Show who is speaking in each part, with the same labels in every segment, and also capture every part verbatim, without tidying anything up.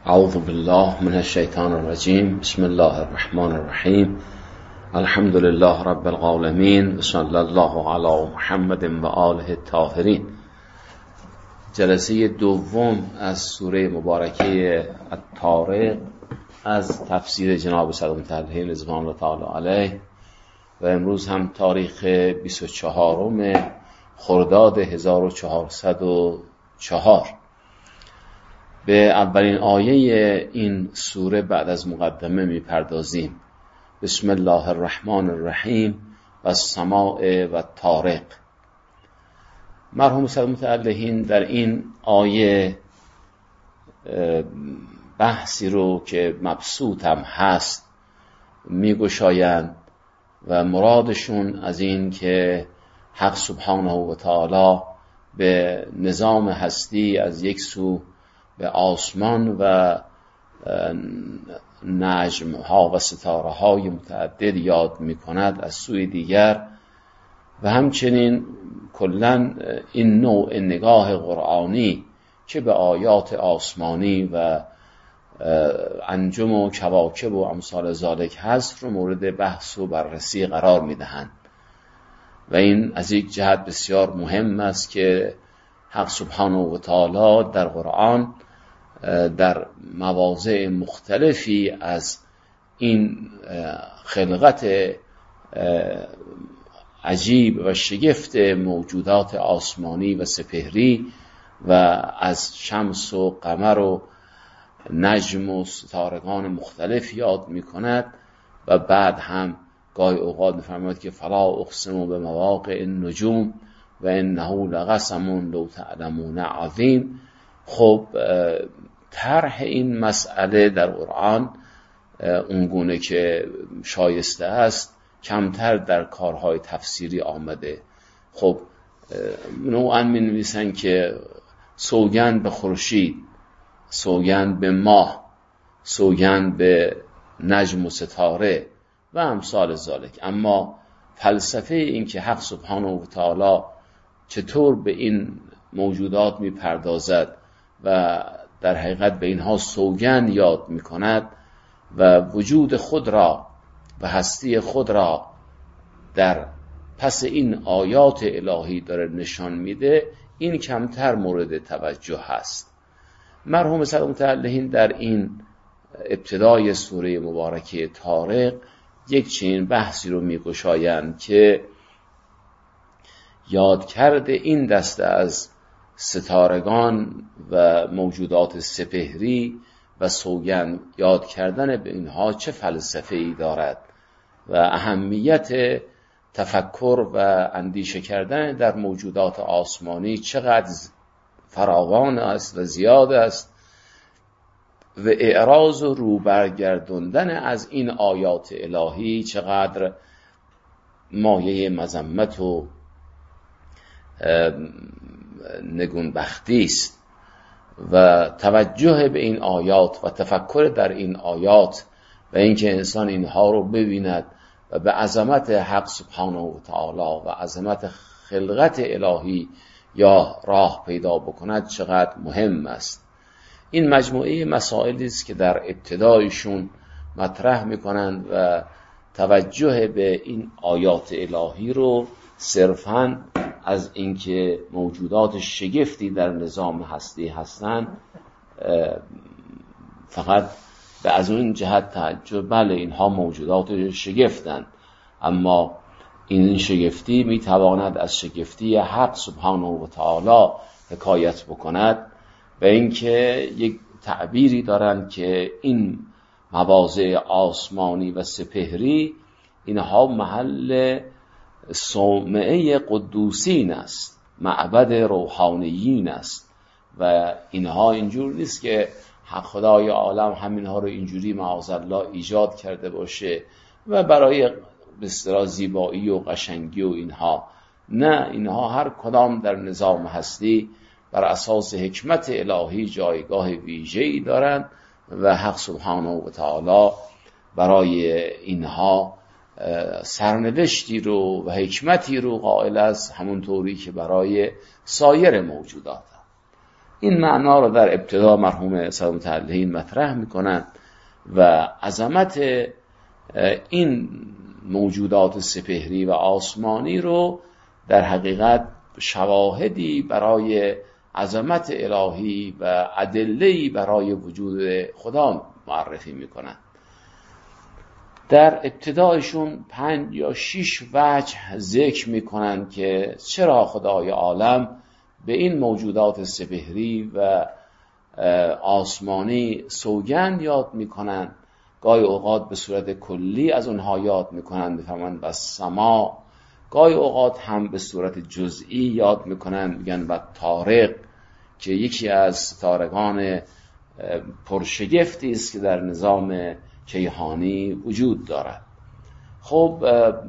Speaker 1: اعوذ بالله من الشیطان الرجیم. بسم الله الرحمن الرحیم. الحمد لله رب العالمین و صلی الله علی محمد و آله الطاهرین. جلسه دوم از سوره مبارکه الطارق از تفسیر جناب سید متعلی رضوان الله تعالی علیه و امروز هم تاریخ بیست و چهارم خرداد هزار و چهارصد و چهار. به اولین آیه این سوره بعد از مقدمه میپردازیم. بسم الله الرحمن الرحیم و السماء و الطارق. مرحوم سید متعلی در این آیه بحثی رو که مبسوط هم هست میگشایند و مرادشون از این که حق سبحانه و تعالی به نظام هستی از یک سو به آسمان و نجم ها و ستاره های متعدد یاد می کند، از سوی دیگر و همچنین کلن این نوع نگاه قرآنی که به آیات آسمانی و انجم و کواکب و امثال ذالک هست رو مورد بحث و بررسی قرار می دهند و این از یک جهت بسیار مهم است که حق سبحانه و تعالی در قرآن در مواضع مختلفی از این خلقت عجیب و شگفت موجودات آسمانی و سپهری و از شمس و قمر و نجم و ستارگان مختلف یاد می کند و بعد هم گاهی اوقات می فرماید که فلا اقسم به مواقع النجوم و انه لقسم لو تعلمون عظیم. خب طرح این مسئله در قرآن اونگونه که شایسته است کمتر در کارهای تفسیری آمده. خب نوعا می نویسن که سوگند به خورشید، سوگند به ماه، سوگند به نجم و ستاره و امثال ذالک. اما فلسفه این که حق سبحانه و تعالی چطور به این موجودات می پردازد و در حقیقت به اینها سوگند یاد می کند و وجود خود را و هستی خود را در پس این آیات الهی داره نشان میده، این کمتر مورد توجه هست. مرحوم سید متعلی در این ابتدای سوره مبارکه طارق یک چنین بحثی رو میگشایند که یاد کرده این دسته از ستارگان و موجودات سپهری و سوگند یاد کردن به اینها چه فلسفه‌ای دارد و اهمیت تفکر و اندیشه کردن در موجودات آسمانی چقدر فراوان است و زیاد است و اعراض و روبرگردوندن از این آیات الهی چقدر مایه مذمت و نگونبختی است و توجه به این آیات و تفکر در این آیات و اینکه انسان اینها رو ببیند و به عظمت حق سبحانه و تعالی و عظمت خلقت الهی یا راه پیدا بکند چقدر مهم است. این مجموعه مسائلی است که در ابتدایشون مطرح میکنند و توجه به این آیات الهی رو صرفاً از اینکه موجودات شگفتی در نظام هستی هستند فقط به از اون جهت تعجب، بله اینها موجودات شگفتند، اما این شگفتی میتواند از شگفتی حق سبحانه و تعالی حکایت بکند و اینکه یک تعبیری دارند که این مواضع آسمانی و سپهری اینها محل صومعه قدوسین است، معبد روحانیین است و اینها اینجور نیست که خدای عالم همینها رو اینجوری معاذالله ایجاد کرده باشه و برای به اصطلاح زیبایی و قشنگی و اینها. نه، اینها هر کدام در نظام هستی بر اساس حکمت الهی جایگاه ویژه‌ای دارند و حق سبحانه و تعالی برای اینها سرنوشتی رو و حکمتی رو قائل است، همونطوری که برای سایر موجودات. این معنا رو در ابتدا مرحوم سید متعلقین مطرح میکنن و عظمت این موجودات سپهری و آسمانی رو در حقیقت شواهدی برای عظمت الهی و ادله‌ای برای وجود خدا معرفی میکنن. در ابتدایشون پنج یا شش وجه ذکر میکنن که چرا خدای عالم به این موجودات سپهری و آسمانی سوگند یاد میکنن. گاهی اوقات به صورت کلی از اونها یاد میکنن، میفرمایند و سما، گاهی اوقات هم به صورت جزئی یاد میکنن، میگن و طارق که یکی از ستارگان پرشگفتی است که در نظام کیهانی وجود دارد. خب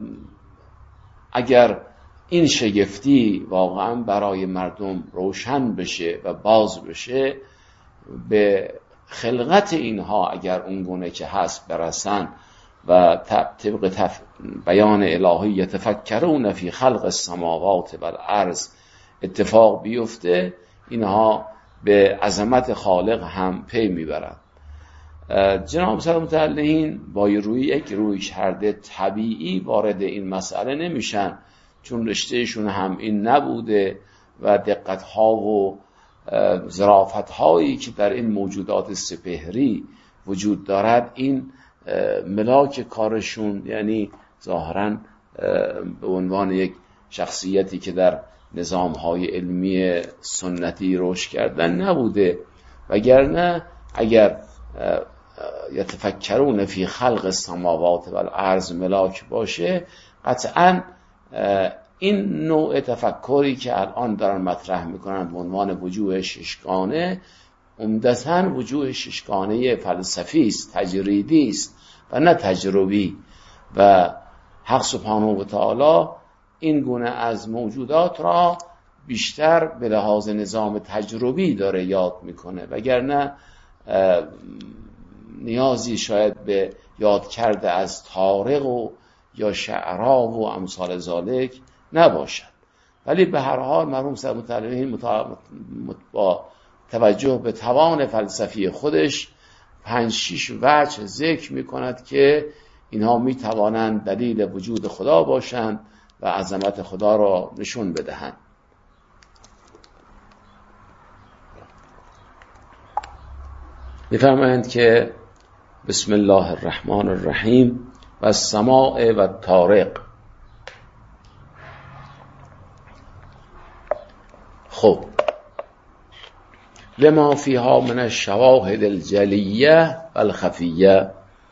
Speaker 1: اگر این شگفتی واقعا برای مردم روشن بشه و باز بشه، به خلقت اینها اگر اونگونه که هست برسن و طبق تف... بیان الهی یتفکرون فی خلق السماوات و الارض اتفاق بیفته، اینها به عظمت خالق هم پی میبرند. جناب سید متعلقین با روی یک روی کرده طبیعی وارد این مسئله نمیشن، چون رشتهشون هم این نبوده و دقت ها و ظرافت هایی که در این موجودات سپهری وجود دارد این ملاک کارشون، یعنی ظاهراً به عنوان یک شخصیتی که در نظام های علمی سنتی رشد کردن نبوده، وگرنه اگر یتفکرون فی خلق السماوات و الارض ملاک باشه، قطعاً این نوع تفکری که الان دارن مطرح میکنن به عنوان وجوه ششگانه، عمدتاً وجوه ششگانه فلسفی است، تجریدی است و نه تجربی. و حق سبحانه و تعالی این گونه از موجودات را بیشتر به لحاظ نظام تجربی داره یاد میکنه، وگرنه نیازی شاید به یاد کرده از طارق و یا شعرا و امثال ذالک نباشد. ولی به هر حال مرحوم سید متعلقین با توجه به توان فلسفی خودش پنج شش وجه ذکر می کند که اینها می توانند دلیل وجود خدا باشند و عظمت خدا را نشون بدهند. می فرمایند که بسم الله الرحمن الرحیم و السماء و الطارق. خب لما فیها من الشواهد الجلیه و الخفیه،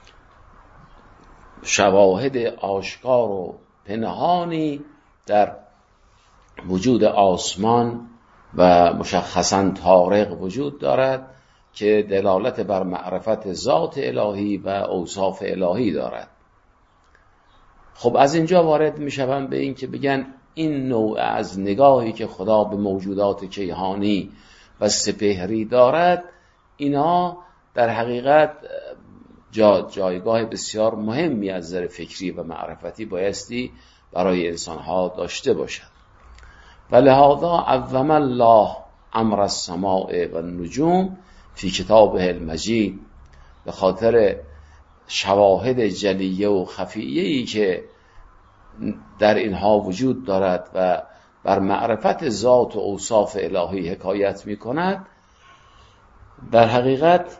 Speaker 1: شواهد آشکار و پنهانی در وجود آسمان و مشخصاً طارق وجود دارد که دلالت بر معرفت ذات الهی و اوصاف الهی دارد. خب از اینجا وارد می شوم به این که بگن این نوع از نگاهی که خدا به موجودات کیهانی و سپهری دارد، اینا در حقیقت جا جایگاه بسیار مهمی از نظر فکری و معرفتی بایستی برای انسانها داشته باشد. و لهذا عظم الله امر السماء و النجوم فی کتابه المجید، به خاطر شواهد جلیه و خفیه‌ای که در اینها وجود دارد و بر معرفت ذات و اوصاف الهی حکایت می کند، در حقیقت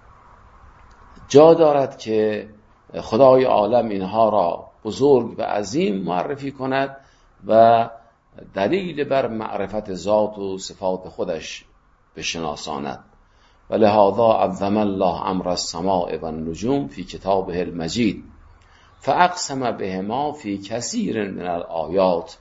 Speaker 1: جا دارد که خدای عالم اینها را بزرگ و عظیم معرفی کند و دلیل بر معرفت ذات و صفات خودش بشناساند. و لهذا عظم الله امر السماء و النجوم فی کتابه المجید فاقسم بهما فی کثیر من الآیات.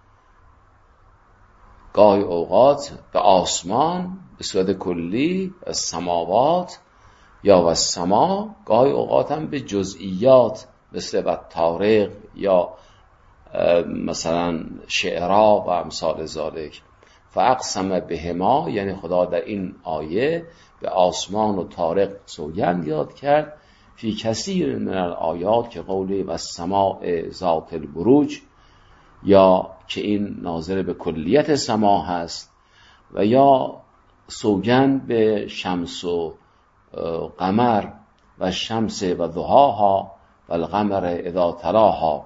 Speaker 1: گاهی اوقات به آسمان به صورت کلی، السماوات یا و السما، گاهی اوقات هم به جزئیات مثل و طارق یا مثلا شعرا و امثال ذالک. فاقسم بهما یعنی خدا در این آیه به آسمان و طارق سوگند یاد کرد. فی کثیر من الآیات که قولی و السماء ذات البروج، یا که این ناظر به کلیت سما هست، و یا سوگند به شمس و قمر و شمس و ضحاها و القمر اذا تلاها.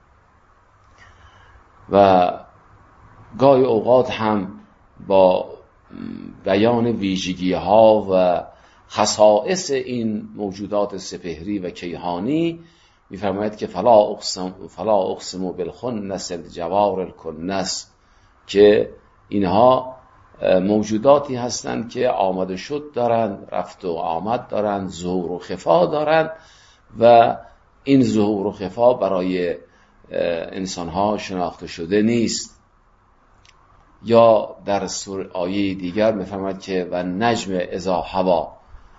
Speaker 1: و گاهی اوقات هم با بیان ویژگی ها و خصائص این موجودات سپهری و کیهانی می‌فرماید که فلا اقسم فلا اقسم بالخنس الجوار الکنس، که اینها موجوداتی هستند که آمد و شد دارند، رفت و آمد دارند، ظهور و خفا دارند و این ظهور و خفا برای انسان‌ها شناخته شده نیست. یا در سوره آیه دیگر می‌فرماید که و نجم اذا هوا،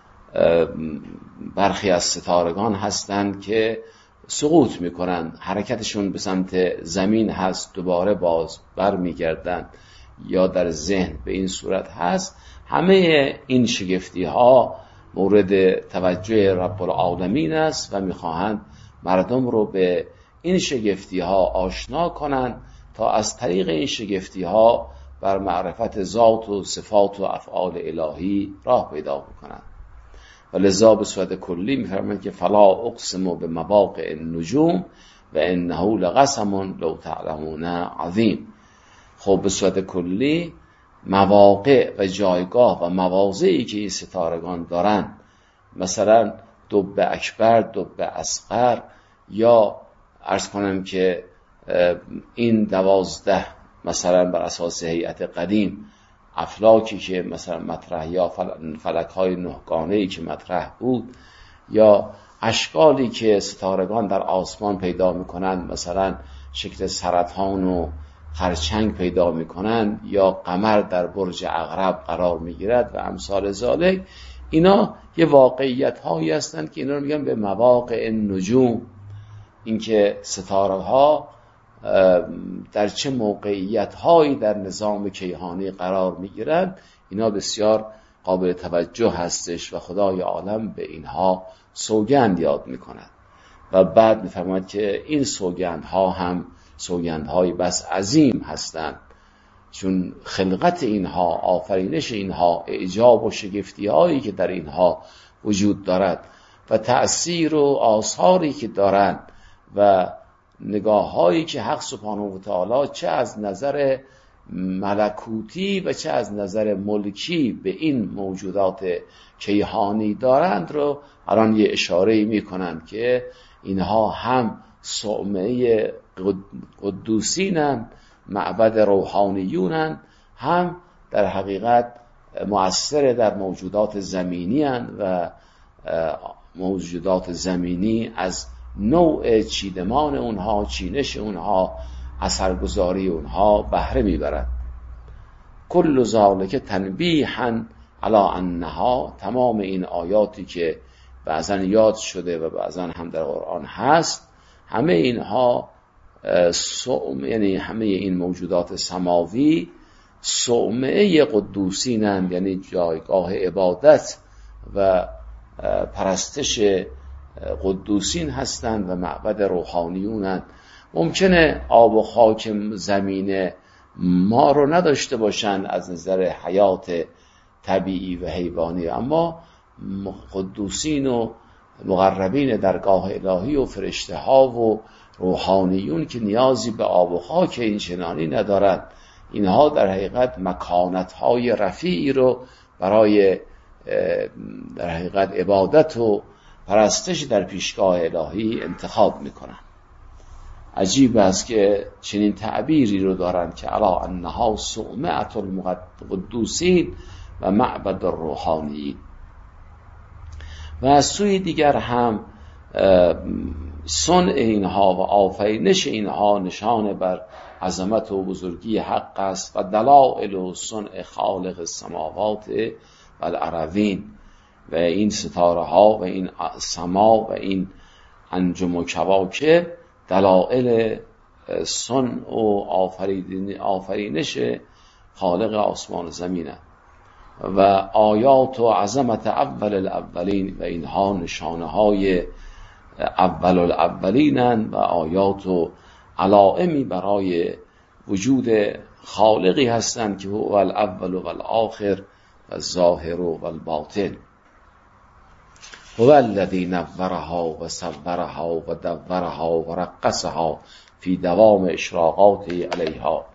Speaker 1: برخی از ستارگان هستند که سقوط میکنند، حرکتشون به سمت زمین هست، دوباره باز بر میگردند، یا در ذهن به این صورت هست. همه این شگفتی ها مورد توجه رب العالمین است و میخواهند مردم رو به این شگفتی ها آشنا کنند تا از طریق این شگفتی ها بر معرفت ذات و صفات و افعال الهی راه پیدا کنند. و لذا به صورت کلی می‌فرماید که فلا اقسم بمواقع النجوم و انه لقسم لو تعلمون عظیم. خب به صورت کلی مواقع و جایگاه و مواضعی که این ستارگان دارن، مثلا دب اکبر، دب اصغر، یا عرض کنم که این دوازده مثلا بر اساس هیئت قدیم افلاکی که مثلا مطرح، یا فلک های نهگانه‌ای که مطرح بود، یا اشکالی که ستارگان در آسمان پیدا میکنند، مثلا شکل سرطان و خرچنگ پیدا میکنند، یا قمر در برج عقرب قرار میگیرد و امثال ذالک. اینا یه واقعیت هایی هستند که اینا رو میگن به مواقع النجوم، اینکه ستاره ها در چه موقعیت هایی در نظام کیهانی قرار میگیرند. اینا بسیار قابل توجه هستش و خدای عالم به اینها سوگند یاد میکند. و بعد میفرماید که این سوگند ها هم سوگند های بس عظیم هستند، چون خلقت اینها، آفرینش اینها، اعجاب و شگفتی هایی که در اینها وجود دارد و تأثیر و آثاری که دارند و نگاه هایی که حق سبحانه و تعالی چه از نظر ملکوتی و چه از نظر ملکی به این موجودات کیهانی دارند رو الان یه اشاره می کنند که اینها هم صومعه قدوسینند، معبد روحانیونند، هم در حقیقت مؤثر در موجودات زمینی هستند و موجودات زمینی از نوع چیدمان اونها، چینش اونها، اثرگذاری اونها بهره میبرند. کل ذالک تنبیحا علی انها، تمام این آیاتی که بعضا یاد شده و بعضا هم در قرآن هست، همه اینها صوم، یعنی همه این موجودات سماوی صومعه قدوسینند، یعنی جایگاه عبادت و پرستش قدوسین هستند و معبد روحانیونند. ممکنه آب و خاک زمین ما رو نداشته باشند از نظر حیات طبیعی و حیوانی، اما قدوسین و مقربین درگاه الهی و فرشته ها و روحانیون که نیازی به آب و خاک این چنانی ندارند، اینها در حقیقت مکانت های رفیعی رو برای در حقیقت عبادت و پرستش در پیشگاه الهی انتخاب میکنن. عجیب است که چنین تعبیری رو دارن که علا انها صومعة القدوسین و معبد الروحانیین. و از سوی دیگر هم صنع اینها و آفرینش اینها نشان بر عظمت و بزرگی حق است و دلائل و صنع خالق السماوات و الارضین. و این ستاره ها و این سما و این انجم و کواکب دلائل صنع و آفرینش خالق آسمان و زمینه و آیات و عظمت اول الاولین، و اینها نشانه های اول الاولینن و آیات و علائمی برای وجود خالقی هستند که هو الاول و الاخر و الظاهر و الباطن. هو الذی نورها و صورها و دورها و رقصها فی دوام اشراقاته علیها.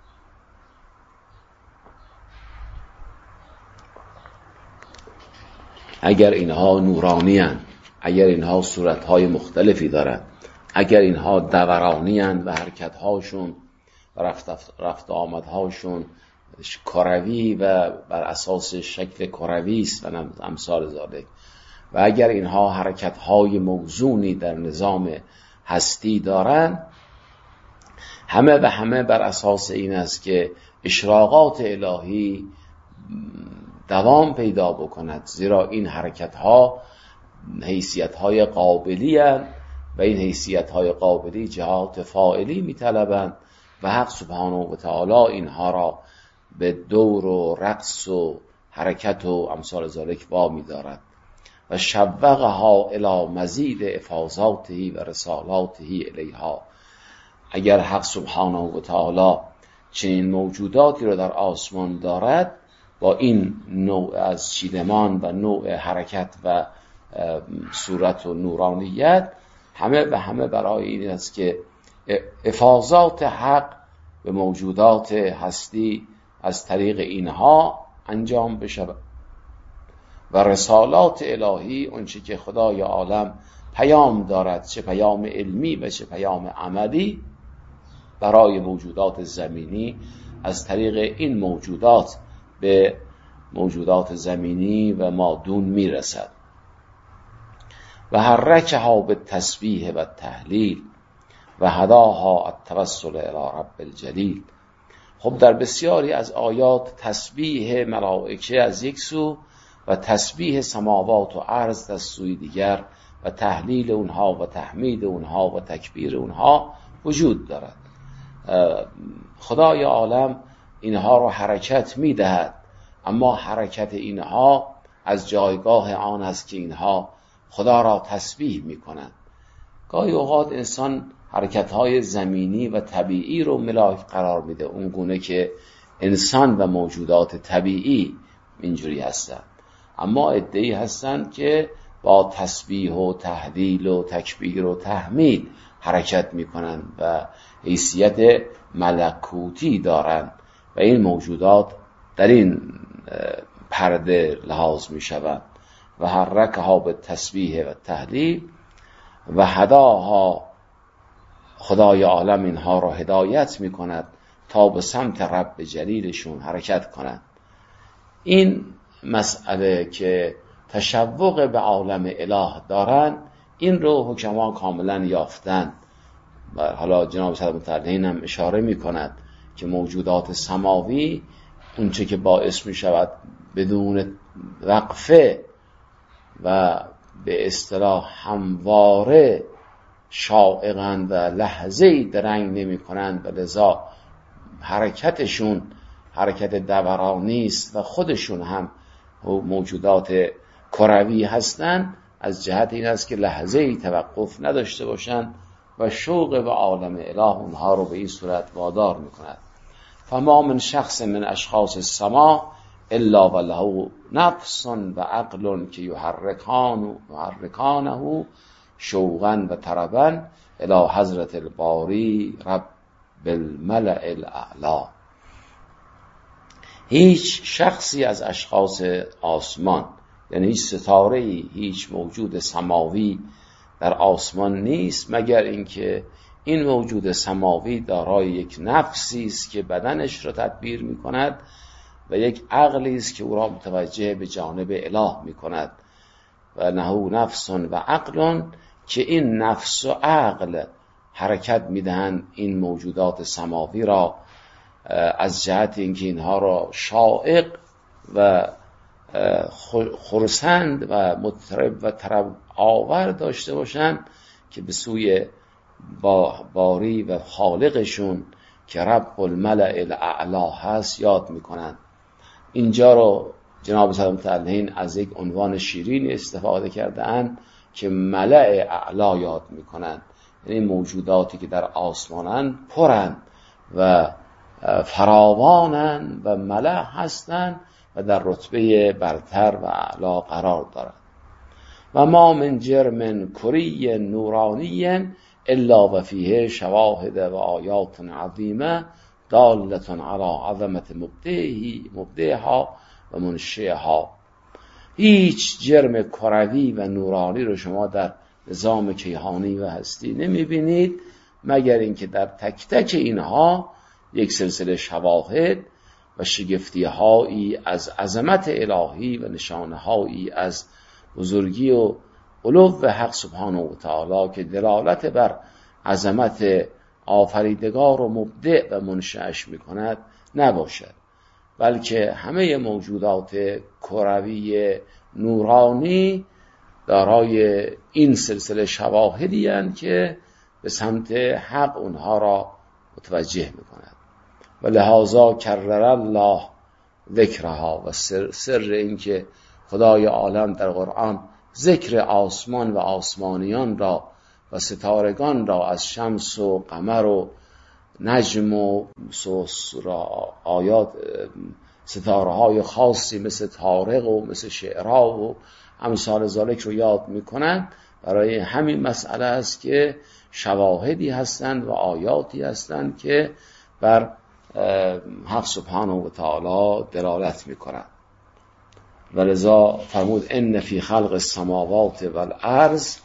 Speaker 1: اگر اینها نورانی هستند، اگر اینها صورتهای مختلفی دارند، اگر اینها دورانی هستند و حرکتهاشون و رفت, رفت آمدهاشون کروی و بر اساس شکل کروی است و امثال ذالک، و اگر اینها حرکتهای موزونی در نظام هستی دارند، همه و همه بر اساس این است که اشراقات الهی دوام پیدا بکند، زیرا این حرکتها حیثیتهای قابلی هستند و این حیثیتهای قابلی جهات فاعلی می‌طلبند و حق سبحانه و تعالی اینها را به دور و رقص و حرکت و امثال ذالک وامی دارد. و شوقها الی مزید افاضاته و رسالاته الیها. اگر حق سبحانه و تعالی چنین موجوداتی را در آسمان دارد، با این نوع از چیدمان و نوع حرکت و صورت و نورانیت، همه و همه برای این است که افاضات حق به موجودات هستی از طریق اینها انجام بشود و رسالات الهی، اونچه که خدای عالم پیام دارد، چه پیام علمی و چه پیام عملی، برای موجودات زمینی از طریق این موجودات به موجودات زمینی و مادون میرسد. و حرکها به تسبیح و تهلیل و هداها التوسل الی رب الجلیل. خب در بسیاری از آیات تسبیح ملائکه از یک سو و تسبیح سماوات و ارض از سوی دیگر و تهلیل اونها و تحمید اونها و تکبیر اونها وجود دارد. خدای عالم اینها رو حرکت میدهد، اما حرکت اینها از جایگاه آن است که اینها خدا را تسبیح میکنند. گاهی اوقات انسان حرکتهای زمینی و طبیعی رو ملاک قرار میده، اون گونه که انسان و موجودات طبیعی اینجوری هستند، اما عده‌ای هستند که با تسبیح و تهلیل و تکبیر و تحمید حرکت میکنند و حیثیت ملکوتی دارند و این موجودات در این پرده لحاظ میشوند. و حرکها به تسبیح و تهلیل و هداها، خدای عالم اینها را هدایت میکند تا به سمت رب جلیلشون حرکت کنند. این مسئله که تشوق به عالم اله دارند، این رو حکما کاملا یافتند. و حالا جناب صدر متعلین هم اشاره میکند که موجودات سماوی اونچه که باعث میشود بدون وقفه و به اصطلاح همواره شائقند و لحظه‌ای درنگ نمی کنند و لذا حرکتشون حرکت دورانی است و خودشون هم موجودات کروی هستند، از جهت این است که لحظه‌ای توقف نداشته باشند و شوق به عالم اله اونها رو به این صورت وادار می کند. فما من شخص من اشخاص السما الا وله نفس و عقل که یحرکان یحرکانه شوقا و طربا الی حضرت الباری رب الملأ الاعلی. هیچ شخصی از اشخاص آسمان، یعنی هیچ ستاره‌ای، هیچ موجود سماوی در آسمان نیست مگر اینکه این موجود سماوی دارای یک نفسی است که بدنش را تدبیر می کند و یک عقلی است که او را متوجه به جانب اله می کند. و نهو نفس و عقل، که این نفس و عقل حرکت می دهند این موجودات سماوی را از جهت اینکه اینها را شائق و خرسند و مطرب و طرب آور داشته باشند که به سوی باری و خالقشون که رب الملأ الاعلی هست یاد میکنند. اینجا رو جناب صدر متعلین از یک عنوان شیرین استفاده کرده‌اند که ملأ اعلی یاد میکنند، یعنی موجوداتی که در آسمانند پرند و فراوانند و ملأ هستند و در رتبه برتر و اعلا قرار دارد. و ما من جرم کری نورانی الا و فیه شواهد و آیات عظیمه دالة علی عظمت مبدعها و منشئها. هیچ جرم کروی و نورانی رو شما در نظام کیهانی و هستی نمی بینید مگر اینکه در تک تک اینها یک سلسله شواهد و شگفتی‌هایی از عظمت الهی و نشانه‌هایی از بزرگی و علو حق سبحانه و تعالی که دلالت بر عظمت آفریدگار و مبدع و منشأش می‌کند نباشد، بلکه همه موجودات کروی نورانی دارای این سلسله شواهدی هستند که به سمت حق اونها را متوجه می‌کند. و لحاظا کرر الله ذکرها و سر, سر این که خدای عالم در قرآن ذکر آسمان و آسمانیان را و ستارگان را از شمس و قمر و نجم و آیات ستاره های خاصی مثل طارق و مثل شعرا و امثال ذالک رو یاد میکنن، برای همین مسئله است که شواهدی هستند و آیاتی هستند که بر حق سبحانه و تعالی دلالت میکنند. ولذا فرمود ان فی خلق السماوات والارض،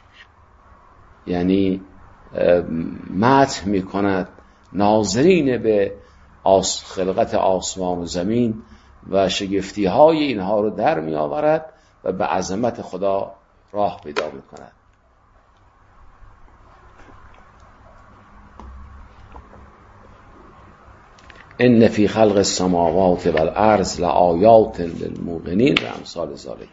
Speaker 1: یعنی مدح میکند ناظرین به خلقت آسمان و زمین و شگفتی های اینها رو در می آورد و به عظمت خدا راه پیدا می کند. ان فی خلق السماوات والارض لآیات للموقنین و امثال ذالک.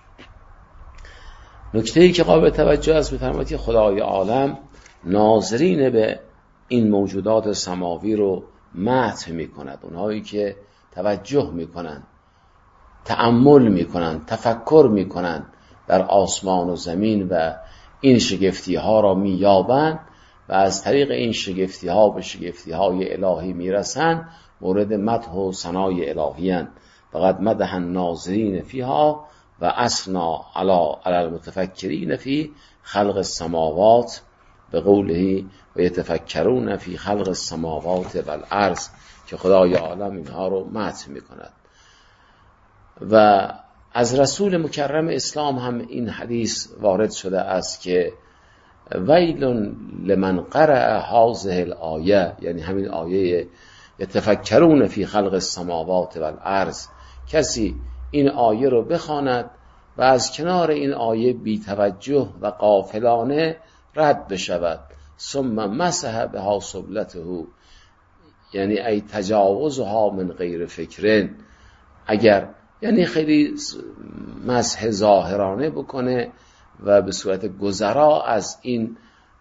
Speaker 1: نکته‌ای که قابل توجه است می‌فرماید که خدای عالم ناظرین به این موجودات سماوی رو مدح می‌کند، اونهایی که توجه می‌کنند، تأمل می‌کنند، تفکر می‌کنند در آسمان و زمین و این شگفتی‌ها را می‌یابند و از طریق این شگفتی‌ها به شگفتی‌های الهی میرسند، مورد مدح و ثنای الهی‌اند. فقط مدح الناظرین فیها و اثنا علی المتفکرین فی خلق السماوات به قوله و یتفکرون فی خلق السماوات والارض، که خدای عالم اینها رو مدح می‌کند. و از رسول مکرم اسلام هم این حدیث وارد شده است که ویل لمن قرأ هذه الآیه، یعنی همین آیه یتفکرون فی خلق السماوات والارض، کسی این آیه رو بخواند و از کنار این آیه بی توجه و غافلانه رد بشود، ثم مسح بها سبلته، یعنی ای تجاوزها من غیر فکرن، اگر یعنی خیلی مسح ظاهرانه بکنه و به صورت گذرا از این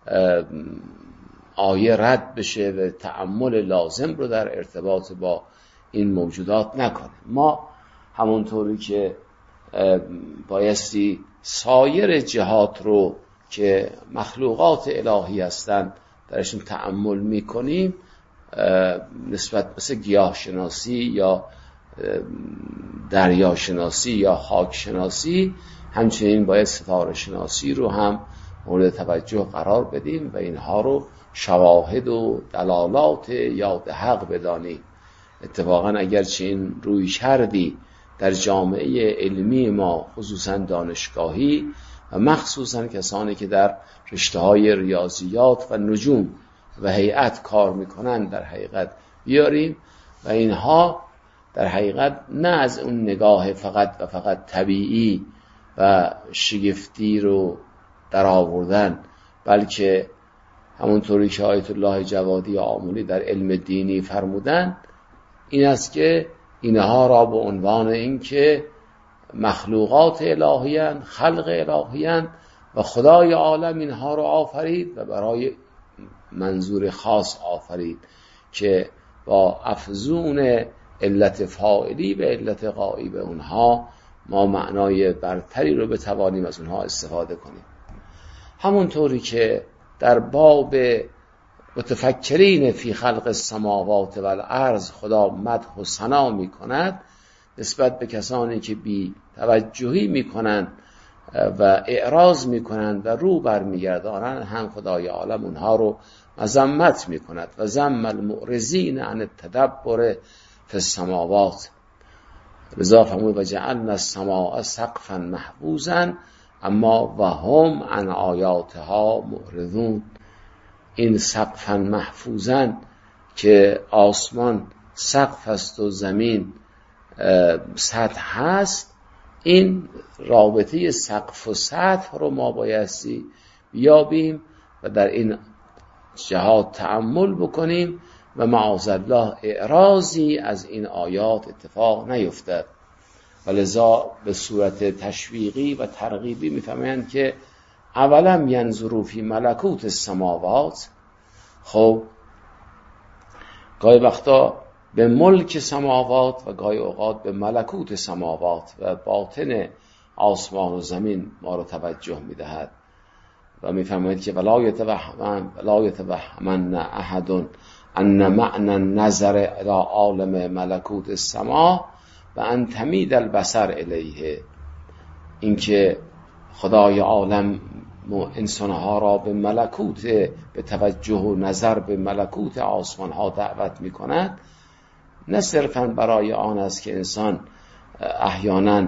Speaker 1: آیه رد بشه و تأمل لازم رو در ارتباط با این موجودات نکنه. ما همونطوری که بایستی سایر جهات رو که مخلوقات الهی هستند درشون تأمل میکنیم، نسبت مثل گیاه شناسی یا دریا شناسی یا خاک شناسی، همچنین باید ستاره شناسی رو هم مورد توجه قرار بدیم و اینها رو شواهد و دلالات یاد حق بدانیم. اتفاقا اگرچه این روی کردی در جامعه علمی ما، خصوصا دانشگاهی و مخصوصا کسانی که در رشته‌های ریاضیات و نجوم و هیئت کار میکنن در حقیقت بیاریم و اینها در حقیقت نه از اون نگاه فقط و فقط طبیعی و شگفتی رو در آوردن، بلکه همونطوری که آیت الله جوادی آمولی در علم دینی فرمودن، این است که اینها را به عنوان این که مخلوقات الهیان، خلق الهیان و خدای عالم اینها را آفرید و برای منظور خاص آفرید که با افزون علت فاعلی به علت غائب اونها ما معنای برتری رو بتوانیم از اونها استفاده کنیم. همونطوری که در باب متفکرین فی خلق السماوات والارض خدا مدح و ثنا می کند، نسبت به کسانی که بی توجهی میکنند و اعراض میکنند و رو برمیگردانند هم خدای عالم اونها رو مذمت میکند و ذم المعرضین عن التدبر فی السماوات. لذا فرمود و جعلنا السماء سقفا محفوظا اما و هم عن آیاتها معرضون. این سقفا محفوظا که آسمان سقف است و زمین سطح هست، این رابطه سقف و سطح رو ما بایستی بیابیم و در این جهات تأمل بکنیم و معاذالله اعراضی از این آیات اتفاق نیفتد. و لذا به صورت تشویقی و ترغیبی میفهمند که اولم ینظروا فی ملکوت السماوات. خب گاهی وقتا به ملک سماوات و گاهی اوقات به ملکوت سماوات و باطن آسمان و زمین ما رو توجه میدهد و میفهمید که ولا یتوهم ولا یتوهمن احد ان معنى النظر الى عالم ملکوت السما و ان تمید البصر الیه. اینکه خدای عالم انسانها را به ملکوت، به توجه و نظر به ملکوت آسمان ها دعوت می کند، نه صرفاً برای آن است که انسان احیانا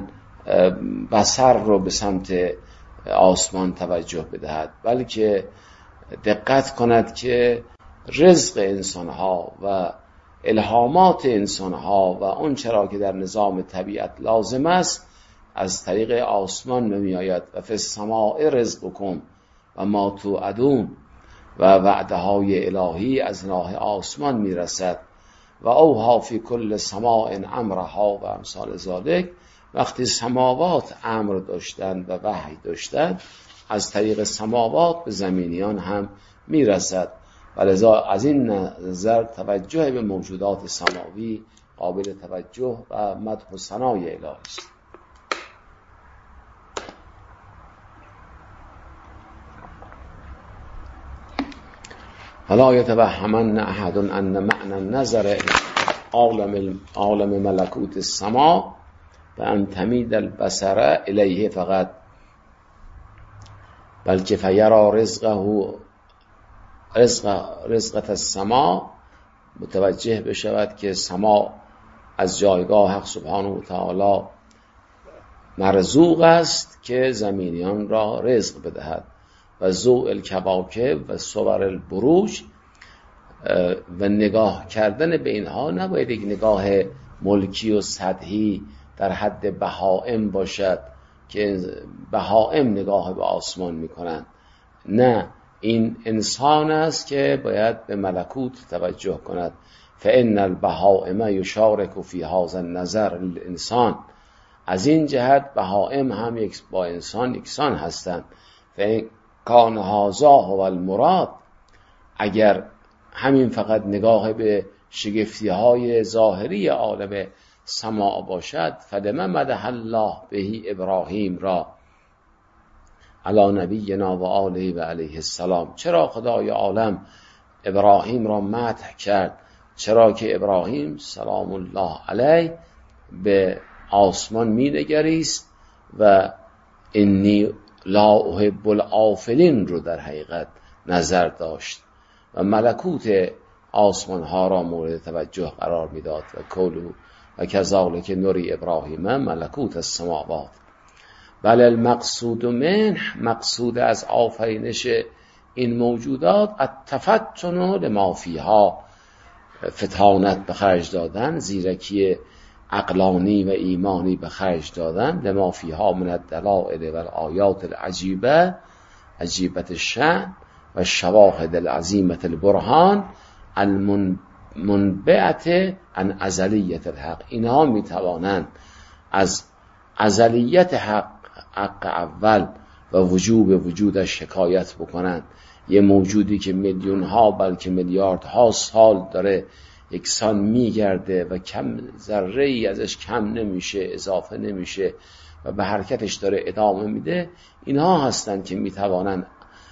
Speaker 1: بصر رو به سمت آسمان توجه بدهد، بلکه دقت کند که رزق انسانها و الهامات انسانها و اون چرا که در نظام طبیعت لازم است از طریق آسمان می آید. و فی السماء رزقکم و ما توعدون، و وعده های الهی از راه آسمان می رسد. و اوها فی کل سماء امرها و امثال ذالک. وقتی سماوات امر داشتند و وحی داشتند، از طریق سماوات به زمینیان هم می رسد. و لذا از این نظر توجه به موجودات سماوی قابل توجه و مدح و ثنای الهی است. فلا یتوهمن احد ان معنى النظر عالم عالم ملکوت السما و ان تمید البصر الیه فقط، بلکه فیرا رزقه رزق رزقت السما، متوجه بشود که سما از جایگاه حق سبحانه و تعالی مرزوق است که زمینیان را رزق بدهد. و ضوء الکواکب و صور البروج، و نگاه کردن به اینها نباید یک نگاه ملکی و سطحی در حد بهائم باشد که بهائم نگاه به آسمان میکنند. نه، این انسان است که باید به ملکوت توجه کند. فإن البهائم یشارک فی هذا النظر الانسان. از این جهت بهائم هم یک با انسان یکسان هستند. فإن کان هذا هو المراد، اگر همین فقط نگاه به شگفتی های ظاهری عالم سماع باشد، فلما مدح الله به ابراهیم را علی نبینا و آله و علیه السلام. چرا خدای عالم ابراهیم را مدح کرد؟ چرا که ابراهیم سلام الله علیه به آسمان می نگریست و انی لا احب الآفلین رو در حقیقت نظر داشت و ملکوت آسمان ها را مورد توجه قرار میداد. و کولو و کذالک نوری ابراهیم ملکوت السماوات. بل المقصود من، مقصود از آفرینش این موجودات التفتن لما فیها، فتانت به خرج دادن، زیرکی عقلانی و ایمانی به خرج دادن، لما فیها من الدلائل و الآیات العجیبه، عجیبت الشأن و شواهد العظیمت البرهان المنبعت عن ازلیت الحق. اینها می توانند از ازلیت حق، حق اول و وجوب وجودش شکایت بکنند. یه موجودی که میلیون ها بلکه میلیارد ها سال داره یکسان میگرده و کم ذره ای ازش کم نمیشه، اضافه نمیشه و به حرکتش داره ادامه میده، اینها هستند که میتوانند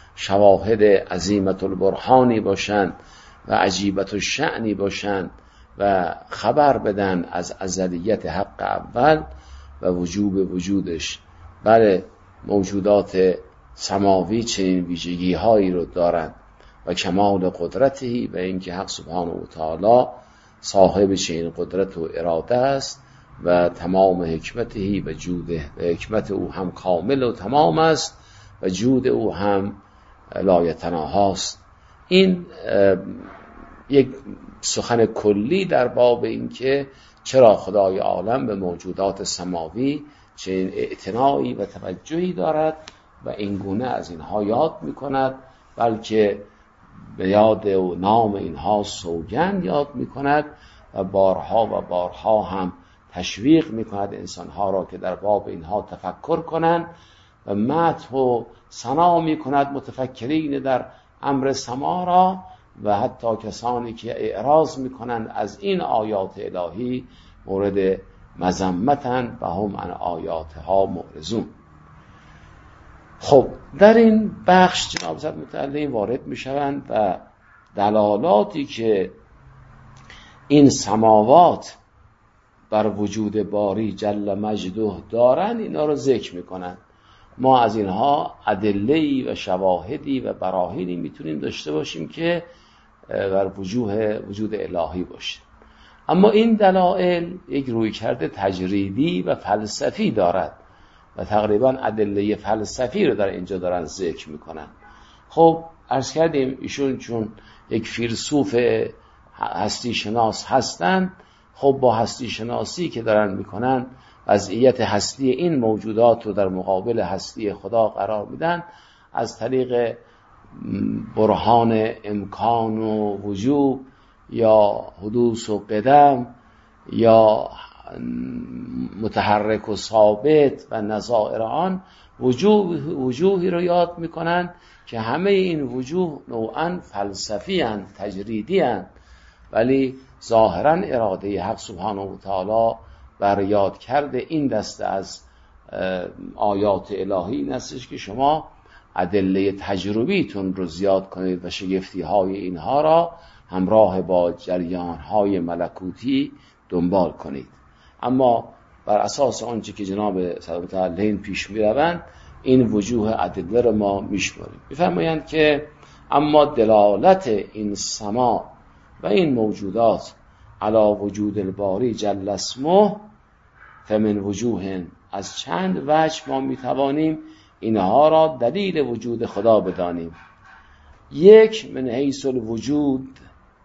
Speaker 1: شواهد عظیمت البرهانی باشند و عجیبت الشأنی باشند و خبر بدن از ازلیت حق اول و وجوب وجودش. بله موجودات سماوی چنین ویژگی هایی رو دارند و کمال قدرتی و اینکه حق سبحانه و تعالی صاحب چنین قدرت و اراده است و تمام حکمتی و جوده و حکمت او هم کامل و تمام است و جود او هم لایتناهاست. این یک سخن کلی در باب این که چرا خدای عالم به موجودات سماوی چنین اعتنایی و توجهی دارد و این گونه از اینها یاد میکند، بلکه به یاد و نام اینها سوگند یاد میکند و بارها و بارها هم تشویق میکند انسانها را که در باب اینها تفکر کنند و مدح و ثنا میکند متفکرین در امر سما را و حتی کسانی که اعراض میکنند از این آیات الهی مورد مذمتن و هم عن آیاتها معرضون. خب در این بخش جناب حضرت متعالی وارد میشوند و دلالاتی که این سماوات بر وجود باری جل مجده دارن اینا رو ذکر میکنن. ما از اینها ادله‌ای و شواهدی و براهینی میتونیم داشته باشیم که بر وجوه وجود الهی باشه، اما این دلائل یک رویکرد تجریدی و فلسفی دارد و تقریبا ادله فلسفی رو در اینجا دارن ذکر میکنن. خب عرض کردیم ایشون چون یک فیلسوف هستی شناس هستن، خب با هستی شناسی که دارن میکنن وضعیت هستی این موجودات رو در مقابل هستی خدا قرار میدن، از طریق برهان امکان و وجوب یا حدوث و قدم یا متحرک و ثابت و نظائر آن وجوه وجوهی رو یاد میکنن که همه این وجوه نوعاً فلسفی هن، تجریدی هن، ولی ظاهراً اراده حق سبحانه و تعالی بر یاد کرده این دسته از آیات الهی این هستش که شما ادله تجربیتون رو زیاد کنید و شگفتی های اینها را همراه با جریان های ملکوتی دنبال کنید. اما بر اساس آنچه که جناب صدوق تعالی پیش می روند این وجوه ادله رو ما میشماریم. میفرمایند که اما دلالت این سما و این موجودات علی وجود الباری جل اسمه فمن وجوه، از چند وجه ما میتوانیم اینها را دلیل وجود خدا بدانیم. یک، من حیث الوجود،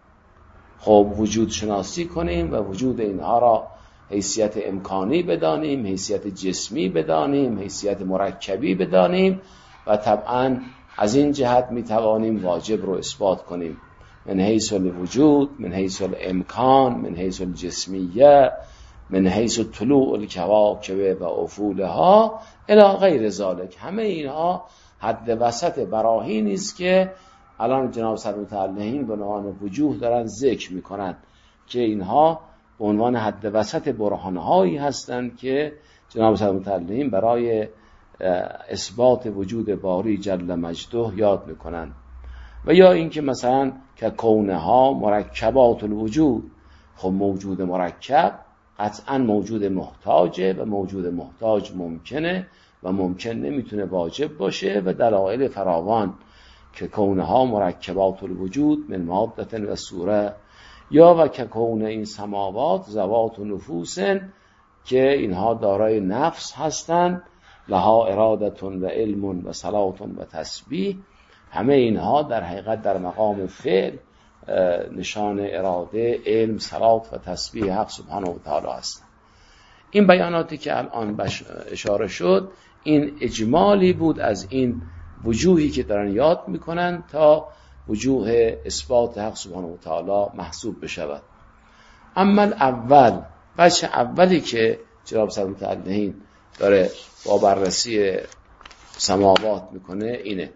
Speaker 1: خب وجود شناسی کنیم و وجود اینها را حیثیت امکانی بدانیم، حیثیت جسمی بدانیم، حیثیت مرکبی بدانیم و طبعا از این جهت میتوانیم واجب رو اثبات کنیم. من حیث الوجود، من حیث الامکان، من حیث الجسمیه، من حیث طلوع الکواکب و افولها الی غیر ذالک. همه اینها حد وسط براهینی است که الان جناب صدوق متعالی به عنوان وجوه دارن ذکر میکنند که اینها به عنوان حد وسط برهانهایی هستند که جناب صدوق متعالی برای اثبات وجود باری جل مجده یاد میکنند. و یا اینکه مثلا که کونها مرکبات الوجود، خب موجود مرکب قطعا موجود محتاجه و موجود محتاج ممکنه و ممکن نمیتونه واجب باشه و دلایل فراوان که کونها مرکبات الوجود من مادة و صوره، یا و که کون این سماوات ذوات و نفوس که اینها دارای نفس هستند، لها ارادتون و علم و صلاتون و تسبیح. همه اینها در حقیقت در مقام فعل نشان اراده، علم، صلات و تسبیح حق سبحانه و تعالی هستند. این بیاناتی که الان اشاره شد این اجمالی بود از این وجوهی که دارن یاد میکنن تا وجوه اثبات حق سبحانه و تعالی محسوب بشود. اما اول بچه اولی که جناب صدوق متعالی داره با بررسی سماوات میکنه اینه.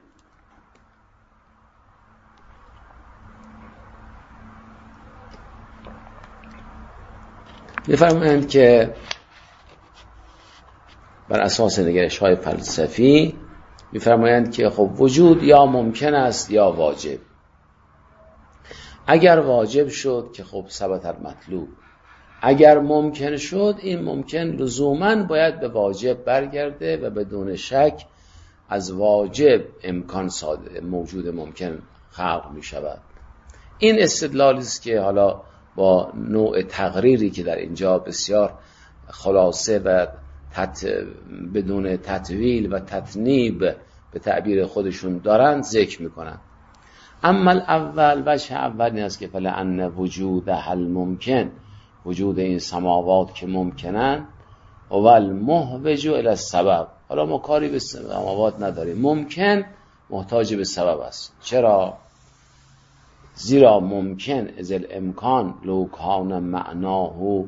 Speaker 1: میفرمایند که بر اساس نگرش های فلسفی میفرمایند که خب وجود یا ممکن است یا واجب. اگر واجب شد که خب ثبت المطلوب، اگر ممکن شد این ممکن لزوماً باید به واجب برگرده و بدون شک از واجب امکان صادر موجود ممکن خلق می شود. این استدلالی است که حالا با نوع تقریری که در اینجا بسیار خلاصه و تط... بدون تطویل و تطنیب به تعبیر خودشون دارند ذکر میکنند. اما اول وجه اول این است که فلأن وجود حل ممکن، وجود این سماوات که ممکنن، و المحوج الی السبب. حالا ما کاری به سماوات نداریم، ممکن محتاج به سبب است. چرا؟ زیرا ممکن از الامکان لو کان معناه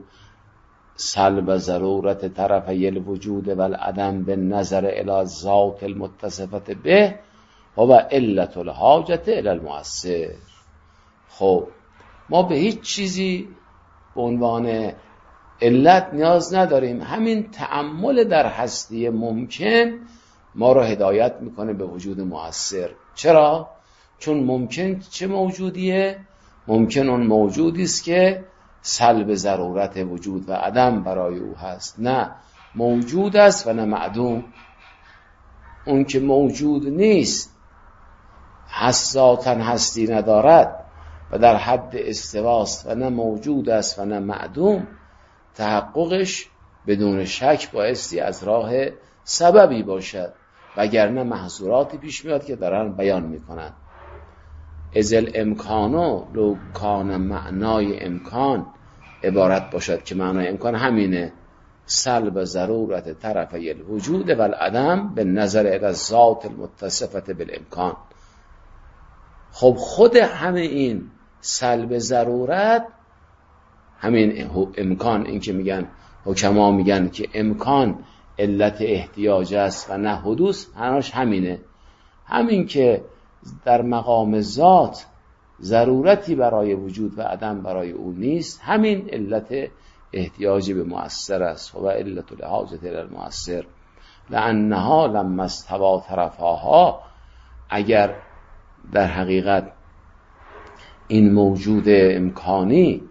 Speaker 1: سلب ضرورت طرفی الوجود و العدم به نظر الی ذات المتصفت به و علت الحاجت الی المؤثر. خب ما به هیچ چیزی به عنوان علت نیاز نداریم، همین تأمل در هستی ممکن ما را هدایت میکنه به وجود مؤثر. چرا؟ چون ممکن چه موجودیه؟ ممکن اون موجودی است که سلب ضرورت وجود و عدم برای او هست، نه موجود است و نه معدوم. اون که موجود نیست، هست ذاتاً هستی ندارد و در حد استواست و نه موجود است و نه معدوم، تحققش بدون شک بایستی از راه سببی باشد، وگرنه محظوراتی پیش میاد که دارن بیان میکنن. از الامکانو لو کان معنای امکان عبارت باشد که معنای امکان همینه، سلب ضرورت طرفی الوجود و العدم به نظر الی الذات المتصفت بالامکان. خب خود همه این سلب ضرورت، همین امکان، این که میگن حکما میگن که امکان علت احتیاج است و نه حدوث، هنوش همینه. همین که در مقام ذات ضرورتی برای وجود و عدم برای او نیست، همین علت احتیاج به مؤثر است و علت الحاجت الی المؤثر. لانها لما استوى طرفاها، اگر در حقیقت این موجود امکانی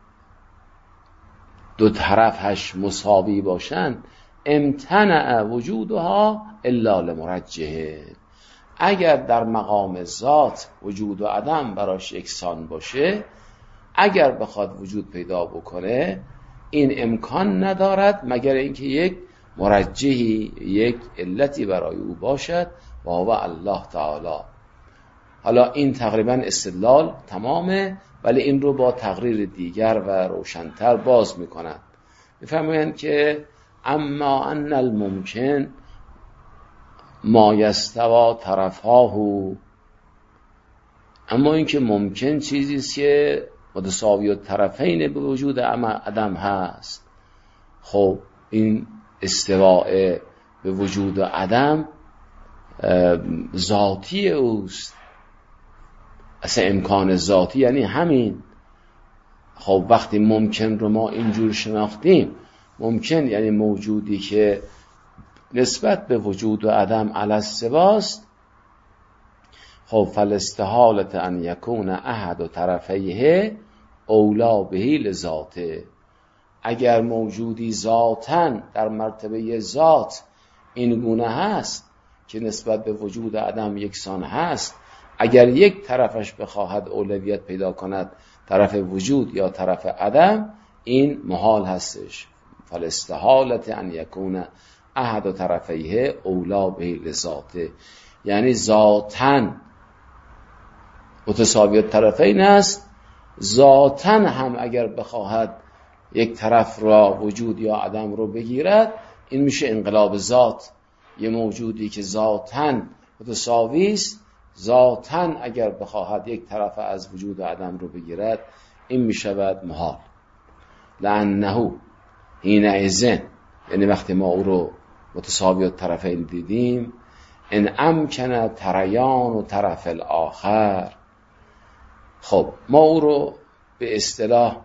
Speaker 1: دو طرفش مساوی باشند، امتنع وجودها الا لمرجحه. اگر در مقام ذات وجود و عدم براش یکسان باشه، اگر بخواد وجود پیدا بکنه، این امکان ندارد مگر اینکه یک مرجحی، یک علتی برای او باشد و هو الله تعالی. حالا این تقریبا استدلال تمامه، ولی این رو با تقریر دیگر و روشن‌تر باز میکنند. میفهمند که اما ان الممکن ما یستوی طرفاه، اما این که ممکن چیزی است که متساوی الطرفین به وجود عدم هست. خب این استواء به وجود و عدم ذاتی اوست، اصلا امکان ذاتی یعنی همین. خب وقتی ممکن رو ما اینجور شناختیم، ممکن یعنی موجودی که نسبت به وجود و عدم علی السواست، خب فالاستحالة ان یکون احد طرفیه اولا بهی لذاته. اگر موجودی ذاتن در مرتبه ذات این گونه هست که نسبت به وجود و عدم یکسان هست، اگر یک طرفش بخواهد اولویت پیدا کند، طرف وجود یا طرف عدم، این محال هستش. فالاستحالة ان یکون احد طرفیه اولا به لذاته، یعنی ذاتن متساوی الطرفین است، ذاتن هم اگر بخواهد یک طرف را وجود یا عدم رو بگیرد، این میشه انقلاب ذات. یه موجودی که ذاتن متساوی است، ذاتن اگر بخواهد یک طرف از وجود و عدم رو بگیرد، این میشود محال. لانه حینئذ، یعنی وقتی ما او رو متساوی الطرفین دیدیم، ان امکن تریان و طرف الاخر، خب ما او رو به اصطلاح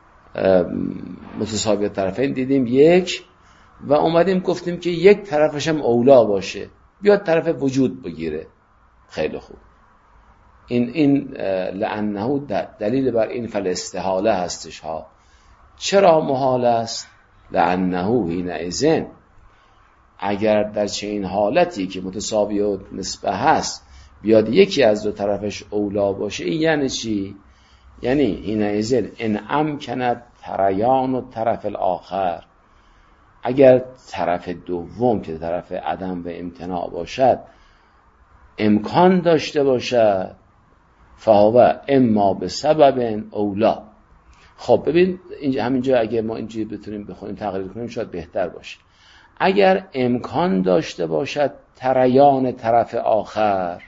Speaker 1: متساوی الطرفین دیدیم یک، و اومدیم گفتیم که یک طرفش هم اولا باشه، بیاد طرف وجود بگیره. خیلی خوب. این این لانه دلیل بر این فالاستحاله هستش ها. چرا محال است؟ لانه حینئذ، اگر در چنین حالتی که متساوی و نسبه هست بیاد یکی از دو طرفش اولا باشه، این یعنی چی؟ یعنی حینئذ ان امکن تریان و طرف الاخر، اگر طرف دوم که طرف عدم و امتناع باشد امکان داشته باشد، فهو اما به سبب اولا. خب ببین اینجا، همینجا اگه ما اینجوری بتونیم بخونیم تقریر کنیم شاید بهتر باشه. اگر امکان داشته باشد تریان طرف آخر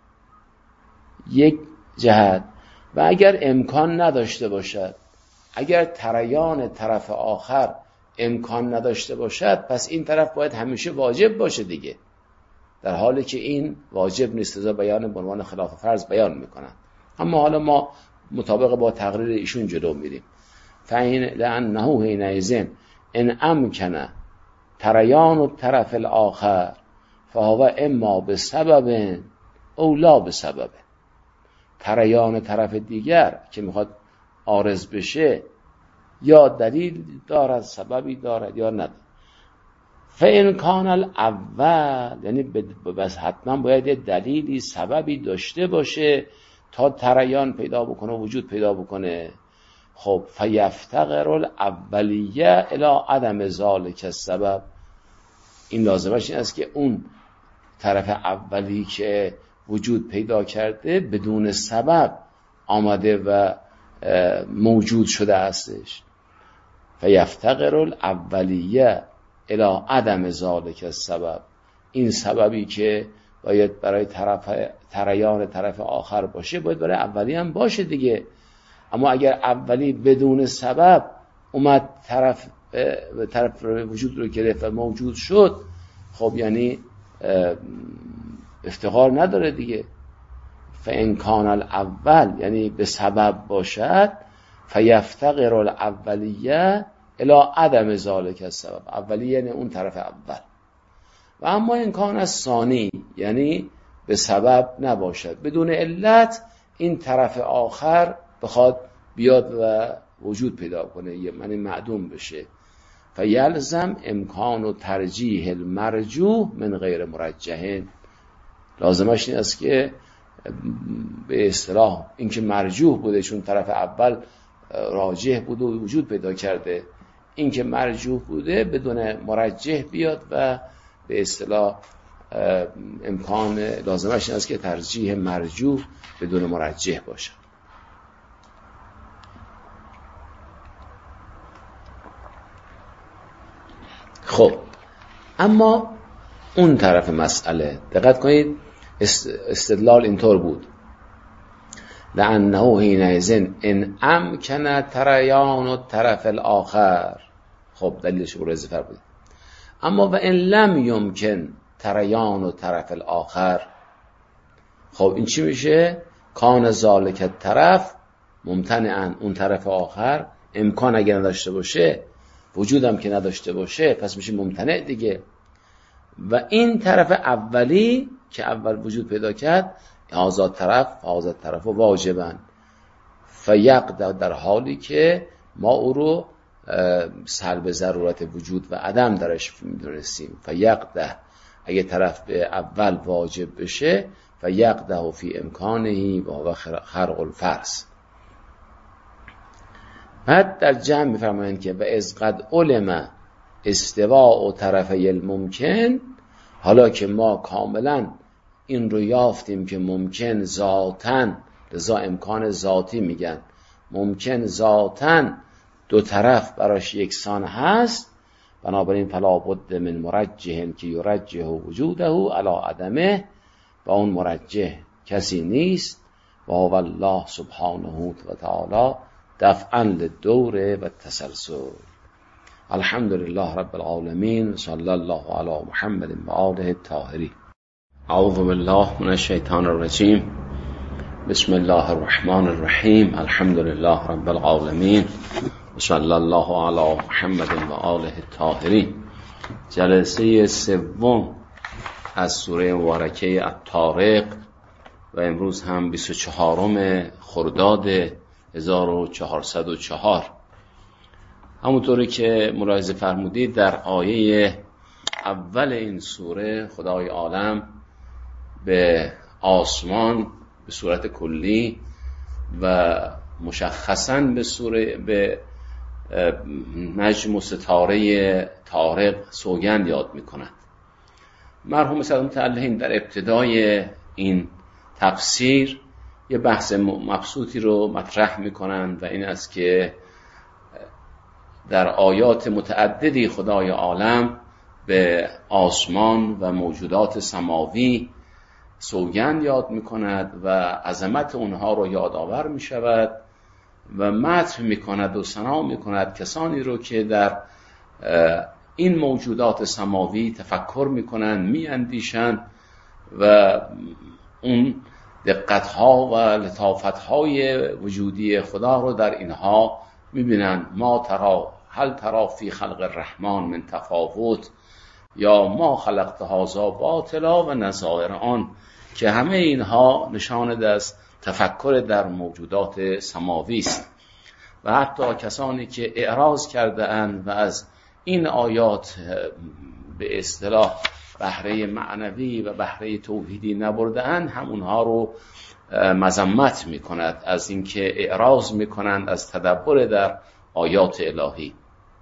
Speaker 1: یک جهت، و اگر امکان نداشته باشد، اگر تریان طرف آخر امکان نداشته باشد، پس این طرف باید همیشه واجب باشه دیگه، در حالی که این واجب نیست. ازا بیان به عنوان خلاف فرض بیان میکنن. اما حالا ما مطابق با تقریر ایشون جلو میریم. فین لانه حینئذ ان امکن تریان الطرف الاخر فهو اما به سبب اولا به سبب، تریان طرف دیگر که میخواد عارض بشه یا دلیل دارد، سببی دارد یا ندارد. فإن کان الاول، یعنی بس حتما باید یه دلیلی سببی داشته باشه تا تریان پیدا بکنه، وجود پیدا بکنه. خب فیفتقر الاولیه الی عدم ذالک السبب، این لازمش این است که اون طرف اولی که وجود پیدا کرده بدون سبب آمده و موجود شده استش. فیفتقر الاولیه الی عدم ذالک السبب، این سببی که باید برای طرف تریان طرف آخر باشه باید برای اولی هم باشه دیگه. اما اگر اولی بدون سبب اومد طرف به طرف وجود رو گرفت و موجود شد، خب یعنی افتقار نداره دیگه. فإن کان الاول، یعنی به سبب باشد، فیفتقر الاولیه الی عدم ذالک السبب، اولی یعنی اون طرف اول. و اما این کان از ثانی، یعنی به سبب نباشد، بدون علت این طرف آخر بخواد بیاد و وجود پیدا کنه، یعنی معدوم بشه. فیلزم امکان و ترجیح المرجوح من غیر مرجح، لازمش این است که به اصطلاح این که مرجوح بوده چون طرف اول راجح بوده و وجود پیدا کرده، این که مرجوح بوده بدون مرجح بیاد و به اصطلاح امکان، لازمش این است که ترجیح مرجوح بدون مرجح باشه. خب اما اون طرف مسئله دقت کنید، استدلال اینطور بود: لانه حینئذ ان امکن تریان الطرف الاخر. خب دلیلش رو اضافه بود. اما و ان لم یمکن تریان الطرف الاخر، خب این چی میشه؟ کان ذالک الطرف ممتنعا، اون طرف آخر امکان اگر نداشته باشه، وجودم که نداشته باشه، پس میشه ممتنع دیگه. و این طرف اولی که اول وجود پیدا کرد، آزاد طرف آزاد طرف و واجبن فیقده، در حالی که ما او رو سلب ضرورت وجود و عدم درش میدونستیم. فیقده، اگه طرف به اول واجب بشه، فیقده فی امکانهی و هو خرق الفرض. بعد در جمع میفرمایند که و از قد علم استواء و طرفی الممکن، حالا که ما کاملا این رو یافتیم که ممکن ذاتن، لذا امکان ذاتی میگن، ممکن ذاتن دو طرف براش یکسان هست، بنابراین فلا بد من مرجح که یرجح وجوده علی عدمه، و اون مرجح کسی نیست و هو الله سبحانه و تعالی دفعا للدور و التسلسل. الحمدلله رب العالمین، صلی الله علی محمد و آله الطاهرین. اعوذ بالله من الشیطان الرجیم، بسم الله الرحمن الرحیم، الحمدلله رب العالمین و صلی الله علی محمد و آله الطاهرین. جلسه سوم از سوره مبارکه الطارق و امروز هم بیست و چهارم خرداد هزار و چهارصد و چهار. همونطوری که ملاحظه فرمودید در آیه اول این سوره خدای عالم به آسمان به صورت کلی و مشخصاً به سوره به نجم و ستاره طارق سوگند یاد می‌کند. مرحوم سید متعلقین در ابتدای این تفسیر یه بحث مبسوطی رو مطرح می‌کنند و این است که در آیات متعددی خدای عالم به آسمان و موجودات سماوی سوگند یاد می‌کند و عظمت اونها رو یادآور می‌شود و مدح می‌کند و ثنا می‌کند کسانی رو که در این موجودات سماوی تفکر می‌کنند، می‌اندیشند و اون دقت‌ها و لطافت‌های وجودی خدا رو در اینها می‌بینند. ما ترا هل ترا فی خلق الرحمن من تفاوت یا ما خلقت هذا باطلا و نظائر آن، که همه اینها نشانه از تفکر در موجودات سماوی است. و حتی کسانی که اعراض کرده اند و از این آیات به اصطلاح بهره معنوی و بهره توحیدی نبرده اند، همونها رو مذمت می کند از اینکه اعراض می کنند از تدبر در آیات الهی.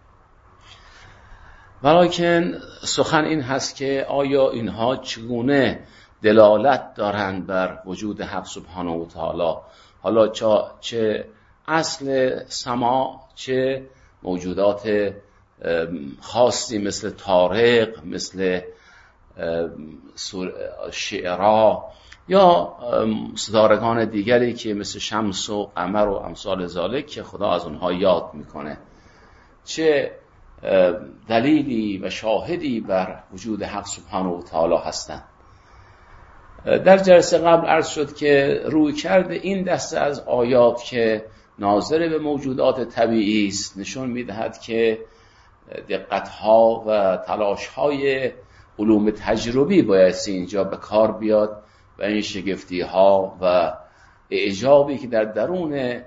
Speaker 1: ولیکن سخن این هست که آیا اینها چگونه دلالت دارند بر وجود حق سبحانه و تعالی، حالا چه اصل سما چه موجودات خاصی مثل طارق، مثل شعرا یا ستارگان دیگری که مثل شمس و قمر و امثال ذالک که خدا از اونها یاد میکنه، چه دلیلی و شاهدی بر وجود حق سبحانه و تعالی هستند. در جلسه قبل عرض شد که روی کرده این دسته از آیات که ناظر به موجودات طبیعی است نشون میدهد که دقت‌ها و تلاش‌های علوم تجربی باید اینجا به کار بیاد و این شگفتی‌ها و اعجابی که در درون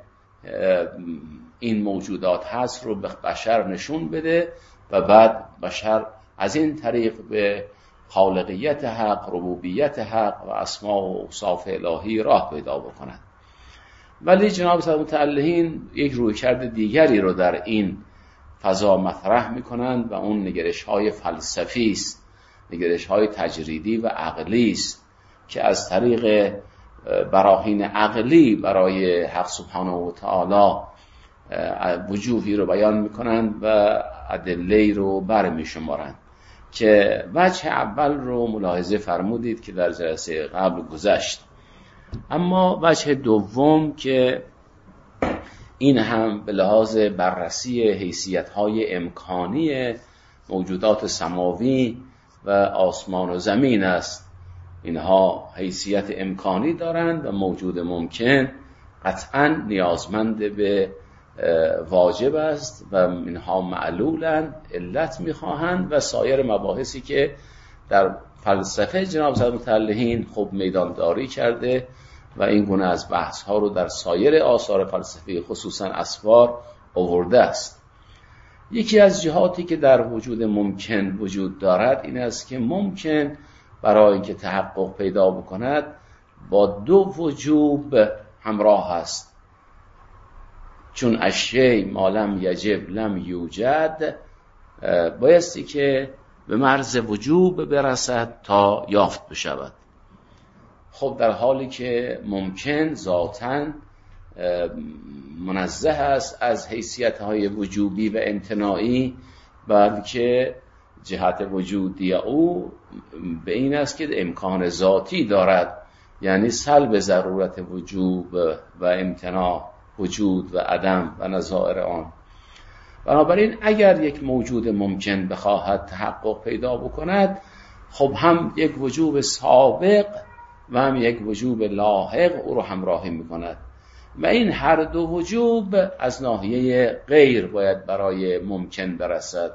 Speaker 1: این موجودات هست رو به بشر نشون بده و بعد بشر از این طریق به خالقیت حق، ربوبیت حق و اسماء و اوصاف الهی راه پیدا بکند. ولی جناب سید متعلقین یک رویکرد دیگری رو در این فضا مطرح میکنند و اون نگرش های فلسفی است، نگرش های تجریدی و عقلی است که از طریق براهین عقلی برای حق سبحانه و تعالی وجوهی رو بیان میکنند و ادله رو برمیشمارند که وجه اول رو ملاحظه فرمودید که در جلسه قبل گذشت. اما وجه دوم که این هم به لحاظ بررسی حیثیت‌های امکانی موجودات سماوی و آسمان و زمین است. اینها حیثیت امکانی دارند و موجود ممکن قطعاً نیازمند به واجب است و اینها معلولن، علت میخواهند و سایر مباحثی که در فلسفه جناب سید متعلقین خب میدانداری کرده و این گونه از بحث ها رو در سایر آثار فلسفی خصوصا اسفار آورده است. یکی از جهاتی که در وجود ممکن وجود دارد این است که ممکن برای اینکه تحقق پیدا بکند با دو وجوب همراه است. چون اشیاء ما لم یجب لم یوجد، بایستی که به مرز وجوب برسد تا یافت بشود. خب در حالی که ممکن ذاتاً منزه است از حیثیت‌های وجوبی و امتناعی، بلکه جهت وجودی او به این است که امکان ذاتی دارد، یعنی سلب ضرورت وجوب و امتناع وجود و عدم و نظائر آن. بنابراین اگر یک موجود ممکن بخواهد تحقق پیدا بکند، خب هم یک وجوب سابق و هم یک وجوب لاحق او رو همراهی میکند و این هر دو وجوب از ناحیه غیر باید برای ممکن برسد.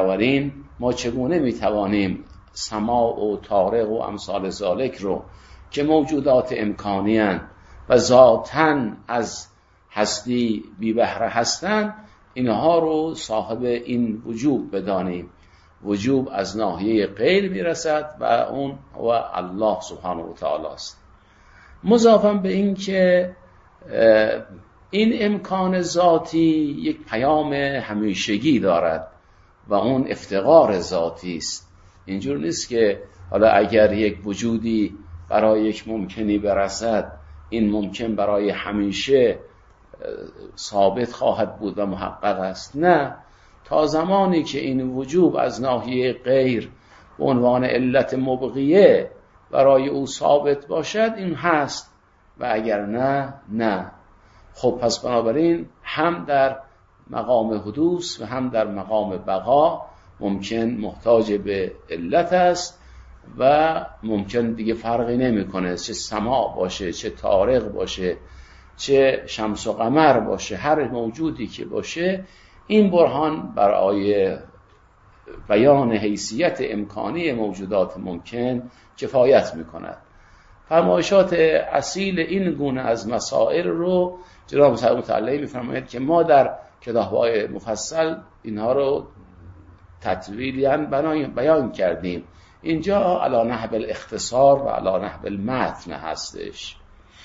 Speaker 1: بنابراین ما چگونه میتوانیم سماع و طارق و امثال ذالک رو که موجودات امکانی هستند و ذاتاً از هستی بی بهره هستند، اینها رو صاحب این وجوب بدانیم. وجوب از ناحیه غیر میرسد و اون و الله سبحانه و تعالی است. مضافاً به این که این امکان ذاتی یک پیام همیشگی دارد و اون افتقار ذاتی است. اینجور نیست که حالا اگر یک وجودی برای یک ممکنی برسد، این ممکن برای همیشه ثابت خواهد بود و محقق است. نه، تا زمانی که این وجوب از ناحیه غیر به عنوان علت مبقیه برای او ثابت باشد، این هست، و اگر نه نه. خب پس بنابراین هم در مقام حدوث و هم در مقام بقا ممکن محتاج به علت است و ممکن دیگه فرقی نمیکنه چه سماع باشه، چه طارق باشه، چه شمس و قمر باشه، هر موجودی که باشه، این برهان برای بیان حیثیت امکانی موجودات ممکن کفایت میکند. فرمایشات اصیل این گونه از مسائل رو جناب صاحب متعلی میفرماید که ما در کتاب‌های مفصل اینها رو تطویلاً بیان کردیم. اینجا علی نحو الاختصار و علی نحو المتن هستش.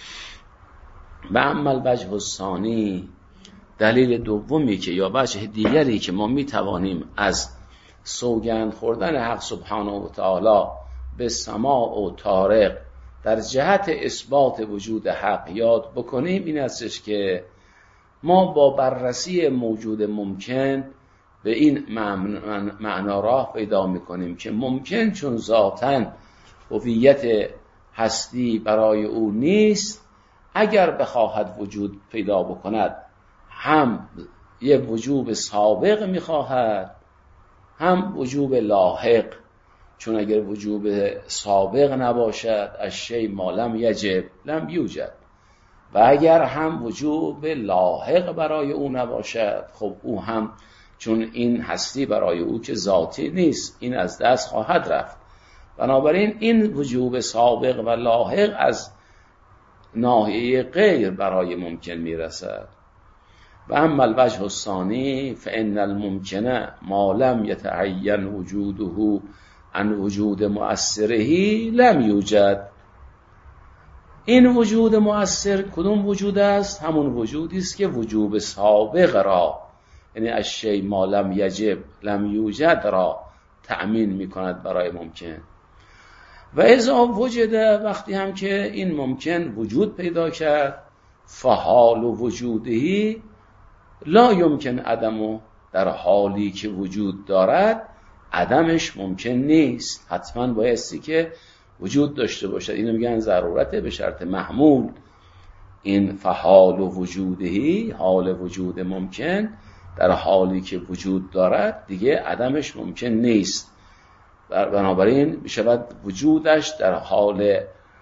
Speaker 1: و اما الوجه الثانی، دلیل دومی که یا وجه دیگری که ما میتوانیم از سوگند خوردن حق سبحانه و تعالی به سماع و طارق در جهت اثبات وجود حق یاد بکنیم، این استش که ما با بررسی موجود ممکن به این معنا راه پیدا میکنیم که ممکن چون ذاتاً هویت هستی برای او نیست، اگر بخواهد وجود پیدا بکند هم یه وجوب سابق میخواهد هم وجوب لاحق. چون اگر وجوب سابق نباشد، الشیء ما لم یجب لم یوجد، و اگر هم وجوب لاحق برای او نباشد، خب او هم چون این هستی برای او که ذاتی نیست، این از دست خواهد رفت. بنابراین این وجوب سابق و لاحق از ناحیه غیر برای ممکن میرسد. و اما الوجه الثانی فان الممکن ما لم یتعین وجوده عن وجود مؤثره لم یوجد. این وجود مؤثر کدوم وجود است؟ همون وجودی است که وجوب سابق را، یعنی الشیء ما لم یجب لم یوجد را تأمین میکند برای ممکن. و اذا وجد، وقتی هم که این ممکن وجود پیدا کرد، فحال و وجودهی لا یمکن عدمه، در حالی که وجود دارد عدمش ممکن نیست، حتما بایستی که وجود داشته باشد. اینو میگن ضرورته به شرط محمول. این فحال و وجودهی، حال وجود ممکن در حالی که وجود دارد دیگه عدمش ممکن نیست، بنابراین میشود وجودش در حال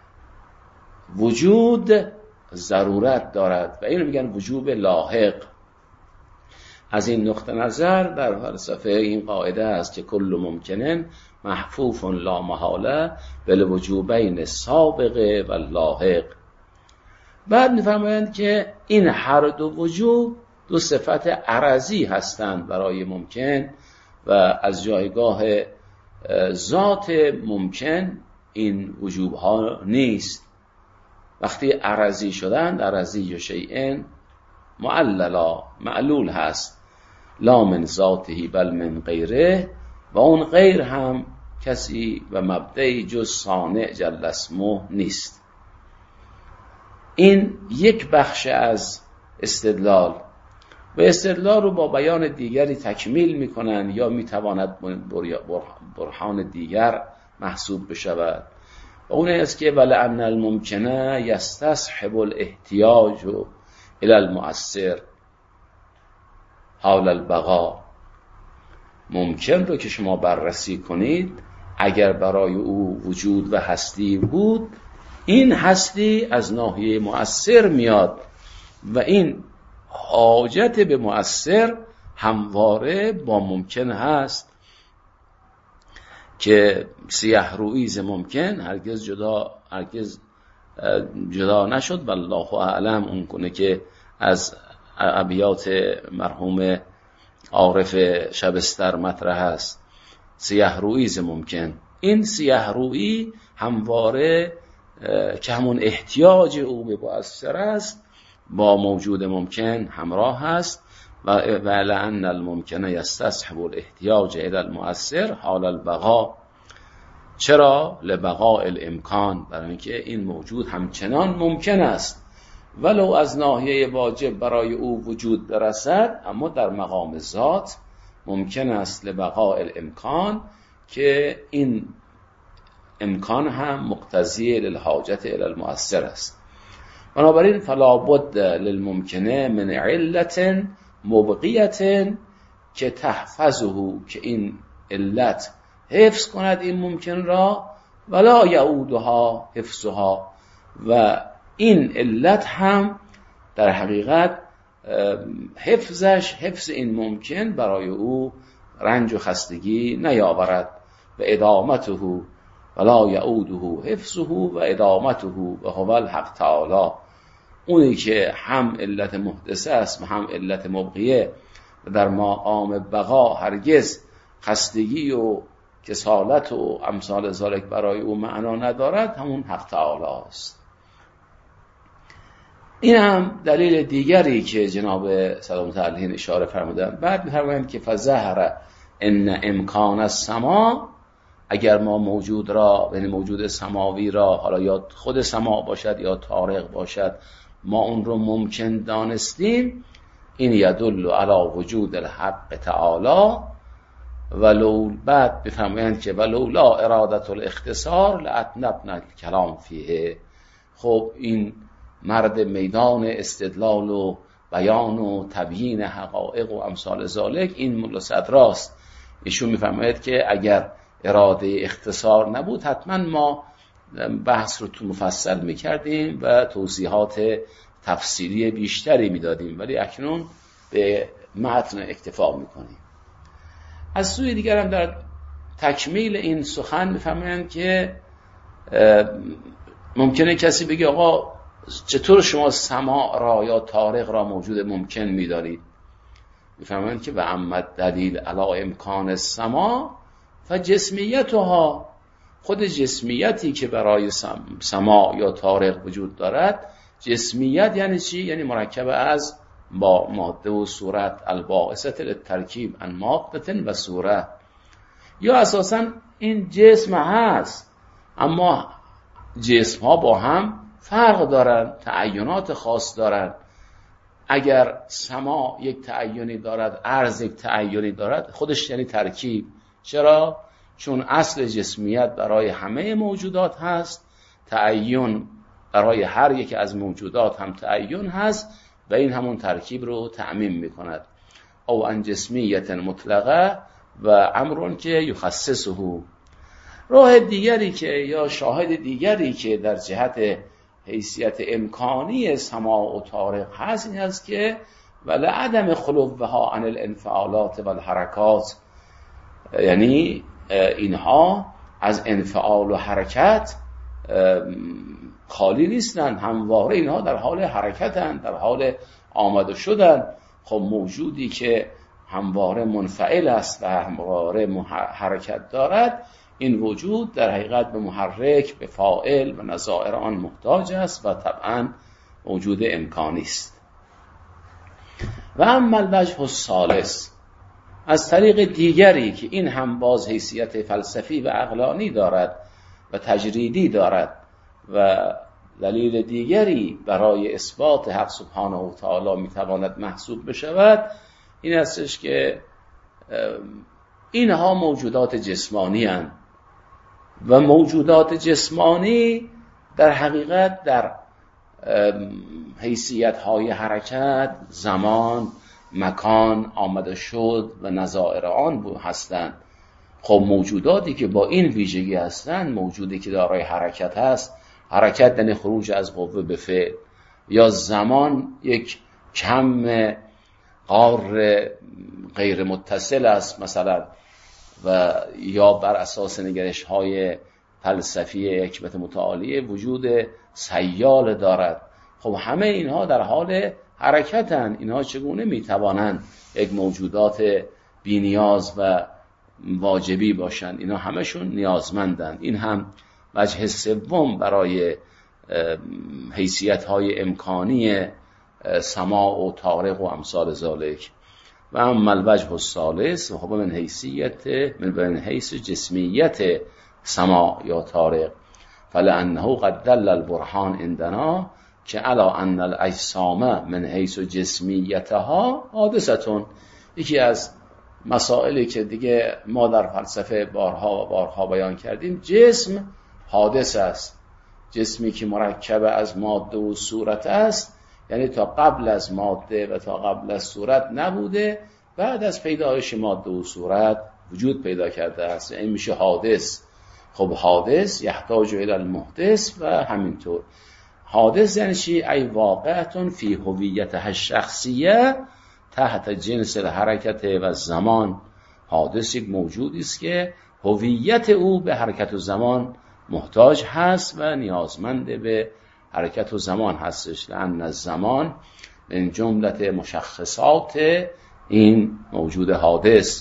Speaker 1: وجود ضرورت دارد و اینو میگن وجوب لاحق. از این نقطه نظر در فلسفه این قاعده است که کل ممکنن محفوف لا محاله بالوجوبین السابق و لاحق. بعد میفرمایند که این هر دو وجوب دو صفت عرضی هستند برای ممکن و از جایگاه ذات ممکن این وجوب ها نیست. وقتی عرضی شدند، عرضی و شیئن معللا معلول هست، لا من ذاته بل من غیره، و اون غیر هم کسی و مبدعی جز صانع جل اسمه نیست. این یک بخش از استدلال، و استدلال رو با بیان دیگری تکمیل میکنن یا میتواند برهان دیگر محسوب بشود، و اون است که ولأن الممکنه یستصحب الاحتیاج الی المؤثر حال البقا. ممکن رو که شما بررسی کنید، اگر برای او وجود و هستی بود، این هستی از ناحیه مؤثر میاد و این حاجت به مؤثر همواره با ممکن هست که سیه رویز ممکن هرگز جدا هرگز جدا نشد. والله اعلم. اون کنه که از ابیات مرحوم عارف شبستر مطرح است، سیه رویی ز ممکن. این سیه رویی همواره که همون احتیاج او به مؤثر است با موجود ممکن همراه است. و لأن الممکن یستصحب الاحتیاج الی المؤثر حال البقاء. چرا؟ لبقاء الامکان، برای اینکه این موجود همچنان ممکن است ولو از ناحیه واجب برای او وجود برسد، اما در مقام ذات ممکن است لبقاء الامکان، که این امکان هم مقتضی للحاجت الی المؤثر است. بنابراین فلا بد للممکنه من علت مبقیت که تحفظه، که این علت حفظ کند این ممکن را، ولا یعودها حفظها، و این علت هم در حقیقت حفظش، حفظ این ممکن برای او رنج و خستگی نیاورد. و ادامته ولا یعوده حفظه و ادامته و هو الحق تعالی. اونی که هم علت محدثه است و هم علت مبقیه و در مقام بقا هرگز خستگی و کسالت و امثال ذالک برای او معنا ندارد، همون حق تعالی است. این هم دلیل دیگری که جناب سلامت علیه اشاره فرمودن. بعد می‌فرمایند که فظهر ان امکان السما، اگر ما موجود را، یعنی موجود سماوی را، حالا یا خود سما باشد یا طارق باشد، ما اون رو ممکن دانستیم، این یدل علی وجود الحق تعالی. ولو، بعد بفرمایند که ولولا ارادت الاختصار لاتنبنا الکلام فیه. خب این مرد میدان استدلال و بیان و تبیین حقایق و امثال ذالک این ملا صدراست. ایشون میفرماید که اگر اراده اختصار نبود حتما ما بحث رو تو مفصل میکردیم و توضیحات تفصیلی بیشتری میدادیم، ولی اکنون به متن اکتفا میکنیم. از سوی دیگر هم در تکمیل این سخن میفهمند که ممکنه کسی بگه آقا چطور شما سماع را یا طارق را موجود ممکن میدارید؟ میفهمند که و اما دلیل علی امکان السماع فجسمیتها، خود جسمیتی که برای سماع یا طارق وجود دارد، جسمیت یعنی چی؟ یعنی مرکب از با ماده و صورت، الباعثه للترکیب عن ماده و صورت. یا اساسا این جسم هست، اما جسم ها با هم فرق دارن، تعینات خاص دارن. اگر سما یک تعینی دارد، ارض یک تعینی دارد، خودش یعنی ترکیب. چرا؟ چون اصل جسمیت برای همه موجودات هست، تعین برای هر یک از موجودات هم تعین هست و این همون ترکیب رو تعمیم میکند. او ان جسمیت مطلقه و امرون که یخصصه. راه دیگری که یا شاهد دیگری که در جهت حیثیت امکانی سماع و طارق هست این هست که ولی عدم خلوها عن الانفعالات و الحرکات، یعنی اینها از انفعال و حرکت خالی نیستن، همواره اینها در حال حرکتن، در حال آمده شدن. خب موجودی که همواره منفعل است و همواره حرکت دارد، این وجود در حقیقت به محرک، به فاعل و نظائر آن محتاج است و طبعا موجود امکانی است. و اما الوجه الثالث، از طریق دیگری که این هم باز حیثیت فلسفی و عقلانی دارد و تجریدی دارد و دلیل دیگری برای اثبات حق سبحانه و تعالی میتواند محسوب بشود، این استش که اینها موجودات جسمانی هستند و موجودات جسمانی در حقیقت در حیثیت های حرکت، زمان، مکان، آمده شد و نظائر آن هستند. خب موجوداتی که با این ویژگی هستند، موجودی که دارای حرکت هست، حرکت یعنی خروج از قوه به فعل، یا زمان یک کم قار غیر متصل است مثلا، و یا بر اساس نگرش های فلسفی حکمت متعالیه وجود سیال دارد. خب همه اینها در حال حرکتن، اینها چگونه میتوانند یک موجودات بی‌نیاز و واجبی باشند؟ اینا همشون نیازمندند. این هم وجه سوم برای حیثیت‌های امکانی سماع و طارق و امثال ذالک. و اما الوجه الثالث و من حیثیت من حیث جسمیت سماع یا طارق، فلانه قد دل البرهان عندنا که علا ان الاجسام من حیث جسمیتها حادثتون. یکی از مسائلی که دیگه ما در فلسفه بارها و بارها بیان کردیم، جسم حادث است. جسمی که مرکب از ماده و صورت است، یعنی تا قبل از ماده و تا قبل از صورت نبوده، بعد از پیدایش ماده و صورت وجود پیدا کرده است، این میشه حادث. خب حادث یحتاج الی المحدث و همینطور. حادث یعنی چی؟ ای واقعتون فی هویتها الشخصیه تحت جنس الحرکت و زمان. حادث یک موجودی است که هویت او به حرکت و زمان محتاج هست و نیازمند به حرکت و زمان هستش. لأن الزمان من جملت مشخصات این موجود حادث،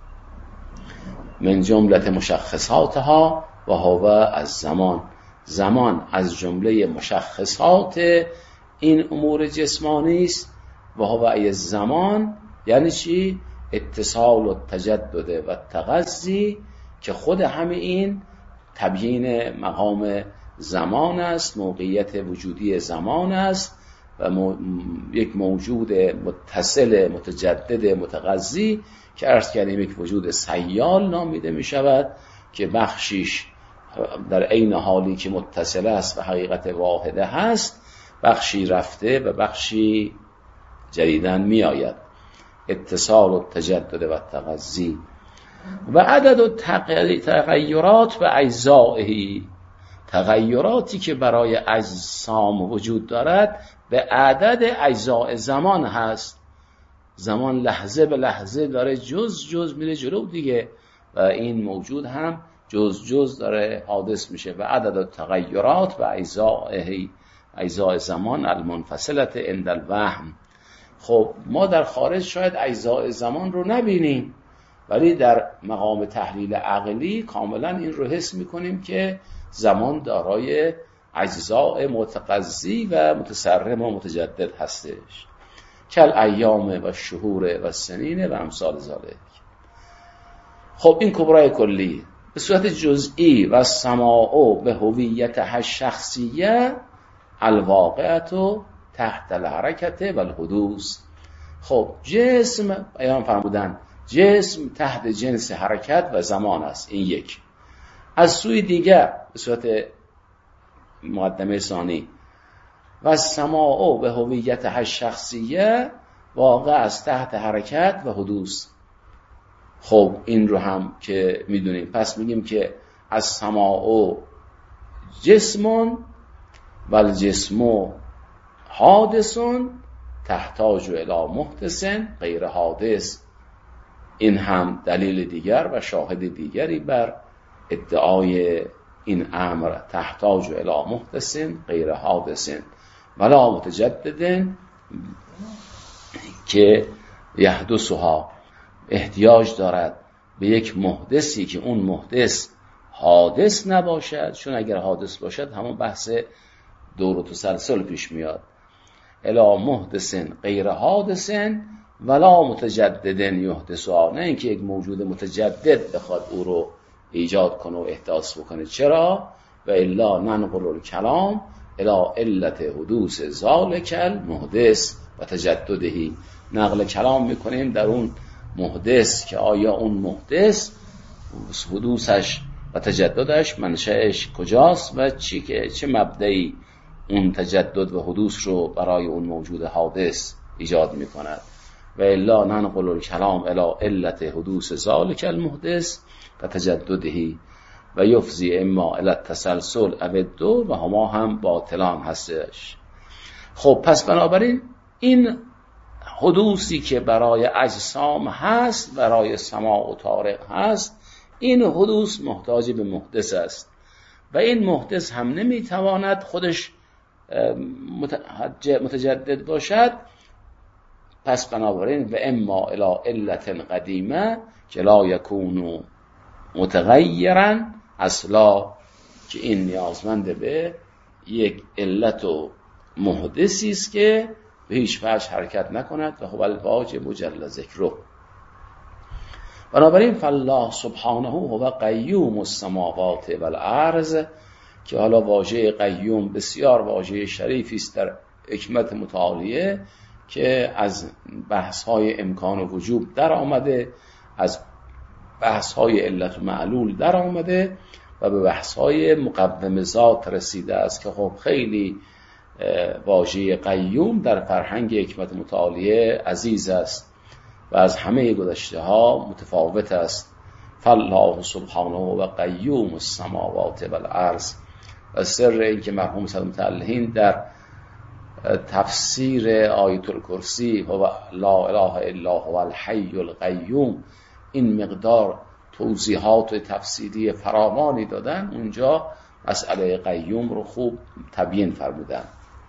Speaker 1: من جملت مشخصاتها و هو از زمان. زمان از جمله مشخصات این امور جسمانی است. و هو ای زمان یعنی چی؟ اتصال و تجدد و تغذی، که خود همه این تبیین مقام زمان است، موقعیت وجودی زمان است و مو... یک موجود متصل متجدد متغذی که عرض کردیم یک وجود سیال نامیده می شود، که بخشیش در عین حالی که متصل است و حقیقت واحده هست، بخشی رفته و بخشی جدیداً می آید. اتصال و تجدد و تغذی و عدد و تغییرات و اجزائه. تغییراتی که برای اجسام وجود دارد به عدد اجزاء زمان هست. زمان لحظه به لحظه داره جز جز میره جلو دیگه، و این موجود هم جز جز داره حادث میشه. و عدد و تغییرات و اجزائه، اجزاء زمان المنفصلت عند الوهم. خب ما در خارج شاید اجزاء زمان رو نبینیم، ولی در مقام تحلیل عقلی کاملا این رو حس میکنیم که زمان دارای اجزاء متقضی و متسرم و متجدد هستش، کل ایام و شهور و سنین و امثال ذالک. خب این کبرای کلی. به صورت جزئی و سماع به هویتها الشخصیه الواقعت تحت الحرکت و الحدوث. خب جسم بیان فرمودن جسم تحت جنس حرکت و زمان است، این یک. از سوی دیگر به صورت مقدمه ثانی و سماع به هویتها الشخصیه واقع است تحت حرکت و حدوث. خب این رو هم که میدونیم، پس میگیم که از سماع جسمون و الجسم حادثون تحتاج الی محدث غیر حادث. این هم دلیل دیگر و شاهد دیگری بر ادعای این امر، تحتاج الی محدث غیر حادث ولا متجدد، که یحدثها احتیاج دارد به یک محدثی که اون محدث حادث نباشد، چون اگر حادث باشد همون بحث دور و تسلسل پیش میاد. الا محدث غیر حادث ولا متجدد یحدثها، نه اینکه یک موجود متجدد بخواد او رو ایجاد کنه و احداث بکنه. چرا؟ و الا ننقل الکلام الا علت حدوث ذالک المحدث و تجدده. نقل کلام میکنیم در اون محدث که آیا اون محدث حدوثش و تجددش منشأش کجاست و چی که چه مبدئی اون تجدد و حدوث رو برای اون موجود حادث ایجاد میکند. و الا ننقل الکلام الی علت حدوث ذالک المحدث و تجدده و یفضی اما الی التسلسل او الدور و هما هم باطلان هستش. خب پس بنابراین این حدوثی که برای اجسام هست، برای سماع و طارق هست، این حدوث محتاج به محدث است. و این محدث هم نمیتواند خودش متجدد باشد، پس بنابراین و اما الی علت قدیمه که لا یکون متغیرا اصلا، که این نیازمند به یک علت و محدثی است که به هیچ وجه حرکت نکند و هو الواجب جل ذکره. بنابراین فالله سبحانه هو قیوم السماوات والارض، که حالا واژه قیوم بسیار واژه شریفی است در حکمت متعالیه که از بحث‌های امکان و وجوب در آمده، از بحث‌های علت و معلول در آمده و به بحث‌های مقوم ذات رسیده است که خب خیلی واژه قیوم در فرهنگ حکمت متعالیه عزیز است و از همه گذشته ها متفاوت است. فالله سبحانه و قیوم السماوات والارض. و سر این که مرحوم سید متعلهین در تفسیر آیت الکرسی و لا اله الا هو الحی القیوم این مقدار توضیحات و تفسیری فراوانی دادن، اونجا مسئله قیوم رو خوب تبیین فرمودن.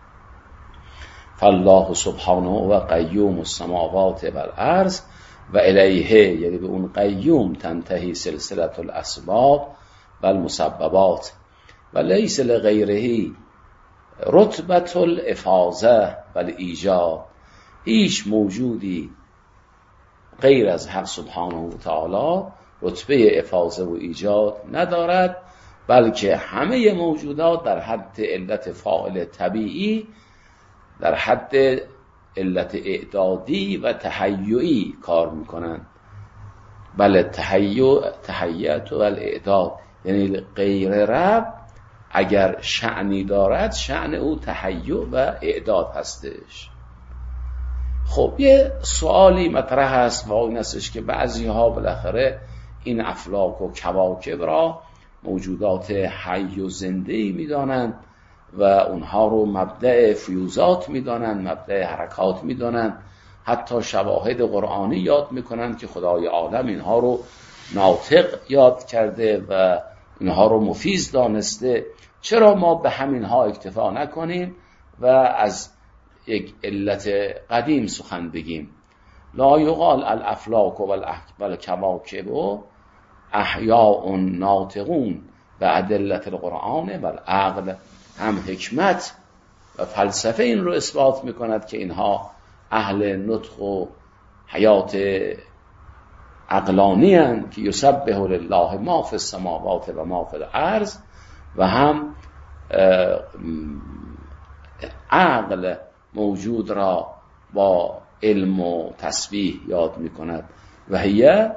Speaker 1: فالله سبحانه و قیوم السماوات والارض و الیه، یعنی به اون قیوم تنتهی سلسله الاسباب و المسببات و لیس لغیره رتبه الافاضه و الایجاد. هیچ موجودی غیر از حق سبحانه و تعالی رتبه افاضه و ایجاد ندارد، بلکه همه موجودات در حد علت فاعل طبیعی، در حد علت اعدادی و تهیعی کار میکنند. بله تهیع تهیعت و الاعداد، یعنی غیر رب اگر شأنی دارد شأن او تهیع و اعداد هستش. خب یه سوالی مطرح هست و این هستش که بعضی ها بالاخره این افلاک و کواکب را موجودات حی و زنده‌ای میدانند و اونها رو مبدأ فیوزات میدانند، مبدأ حرکات میدانند، حتی شواهد قرآنی یاد میکنند که خدای عالم اینها رو ناطق یاد کرده و اینها رو مفیز دانسته. چرا ما به همینها اکتفا نکنیم و از یک علت قدیم سخن بگیم؟ لا یقال الافلاک و الکواکب احیاء ناطقون و ادلت القرآن و العقل. هم حکمت و فلسفه این رو اثبات میکند که اینها اهل نطق و حیات عقلانی هستند که یسبح لله ما فی السماوات و ما فی الارض، و هم عقل موجود را با علم و تسبیح یاد میکند و هی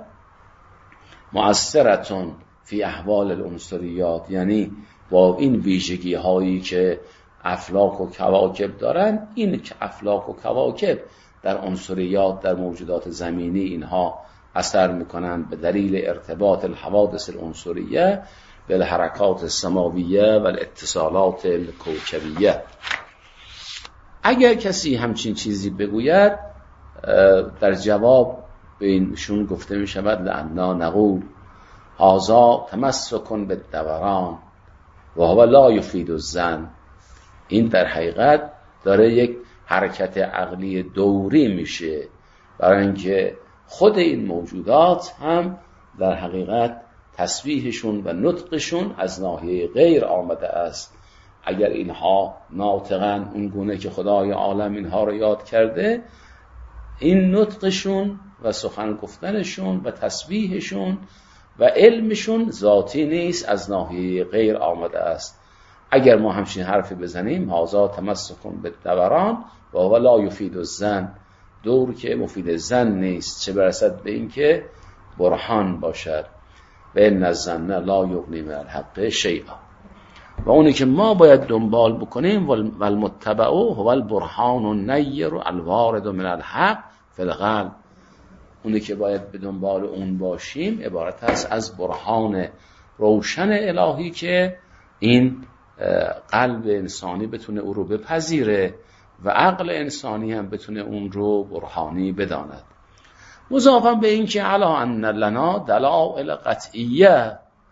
Speaker 1: مؤثرتون فی احوال العنصریات، یعنی با این ویژگی هایی که افلاک و کواکب دارن، این افلاک و کواکب در عنصریات، در موجودات زمینی اینها اثر میکنند به دلیل ارتباط الحوادث العنصریه به الحرکات السماویه و الاتصالات الکوکبیه. اگر کسی همچین چیزی بگوید، در جواب به اینشون گفته می شود لعنا نقول هذا تمسک بالدوران و هو لا یفید الظن. این در حقیقت داره یک حرکت عقلی دوری میشه، برای اینکه خود این موجودات هم در حقیقت تسبیحشون و نطقشون از ناحیه غیر آمده است. اگر اینها ناطقن اون گونه که خدای عالم اینها رو یاد کرده، این نطقشون و سخن گفتنشون و تسبیحشون و علمشون ذاتی نیست، از ناحیه غیر آمده است. اگر ما همچین حرفی بزنیم هازا تمسکون به دوران و هو لا یفید الظن، دور که مفید ظن نیست، چه برسد به این که برهان باشد. و ان الظن لا یغنی من الحق شیئا. و اونی که ما باید دنبال بکنیم و المتبع هو البرهان النیر الوارد من الحق فی القلب، اونی که باید به دنبال اون باشیم عبارت است از برهان روشن الهی که این قلب انسانی بتونه او رو بپذیره و عقل انسانی هم بتونه اون رو برهانی بداند. مضافاً به این که علا ان لنا دلائل قطعیه،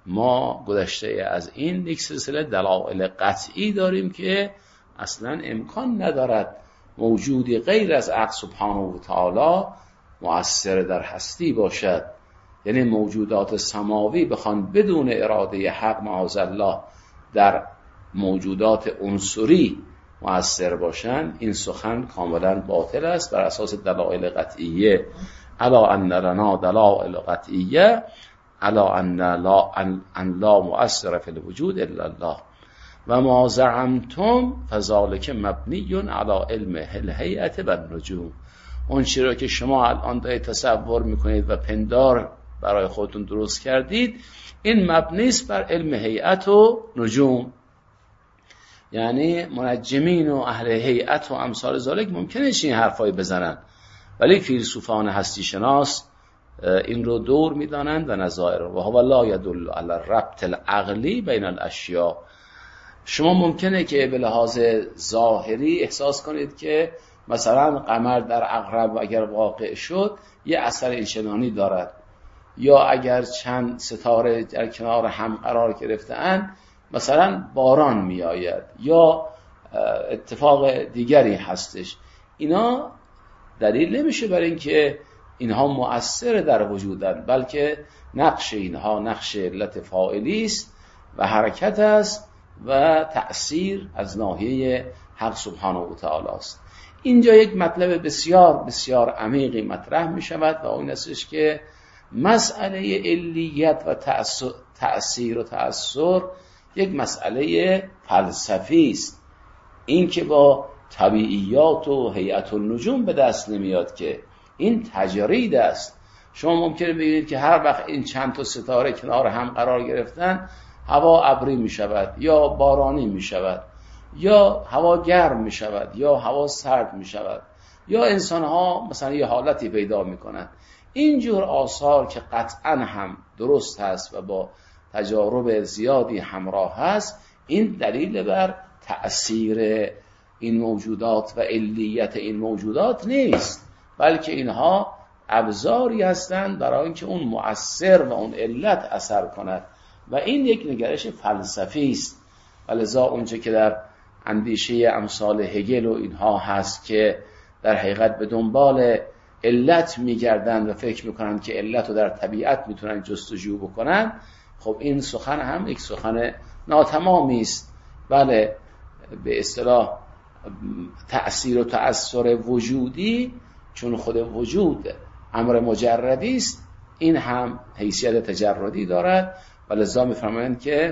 Speaker 1: ما گذشته از این یک سلسله دلایل قطعی داریم که اصلا امکان ندارد موجودی غیر از حق سبحانه و تعالی مؤثر در هستی باشد. یعنی موجودات سماوی بخوان بدون اراده حق معاذالله در موجودات عنصری مؤثر باشند، این سخن کاملا باطل است بر اساس دلایل قطعیه. الا ان لنا دلائل قطعیه الا ان لا ان لا مؤثر فی الوجود الا الله و ما زعمتم فذلک مبنی علی علم الهیئه و النجوم. اون چیزی را که شما الان دارید تصور میکنید و پندار برای خودتون درست کردید، این مبنی است بر علم هیئت و نجوم. یعنی منجمین و اهل هیئت و امثال ذالک ممکنه این حرفای بزنن، ولی فیلسوفان هستی شناس این رو دور میدانند و نظائر و هو لا یدل علی الربط العقلی بین الاشیاء. شما ممکنه که به لحاظ ظاهری احساس کنید که مثلا قمر در عقرب اگر واقع شد یه اثر اینچنانی دارد، یا اگر چند ستاره در کنار هم قرار گرفته‌اند مثلا باران می آید یا اتفاق دیگری هستش. اینا دلیل نمیشه برای اینکه اینها مؤثر در وجودند، بلکه نقش اینها نقش علت فاعلی است و حرکت است و تأثیر از ناحیه حق سبحانه و تعالی است. اینجا یک مطلب بسیار بسیار عمیقی مطرح می شود و اون استش که مسئله علیت و تأثیر و تأثیر یک مسئله فلسفی است. این که با طبیعیات و هیئت النجوم به دست نمیاد، که این تجرید است. شما ممکنه ببینید که هر وقت این چند تا ستاره کنار هم قرار گرفتن هوا ابری می شود یا بارانی می شود یا هوا گرم می شود یا هوا سرد می شود یا انسان ها مثلا یه حالتی پیدا می کنند. اینجور آثار که قطعا هم درست هست و با تجارب زیادی همراه هست، این دلیل بر تأثیر این موجودات و علیت این موجودات نیست، بلکه اینها ابزاری هستند برای اینکه اون مؤثر و اون علت اثر کند و این یک نگرش فلسفی است. ولذا اونچه که در اندیشه امثال هگل و اینها هست که در حقیقت به دنبال علت میگردند و فکر میکنند که علت رو در طبیعت میتونن جستجو بکنن، خب این سخن هم یک سخن ناتمامی است. بله، به اصطلاح تأثیر و تأثیر وجودی، چون خود وجود امر مجردی است، این هم حیثیت تجردی دارد و لذا میفرمایند که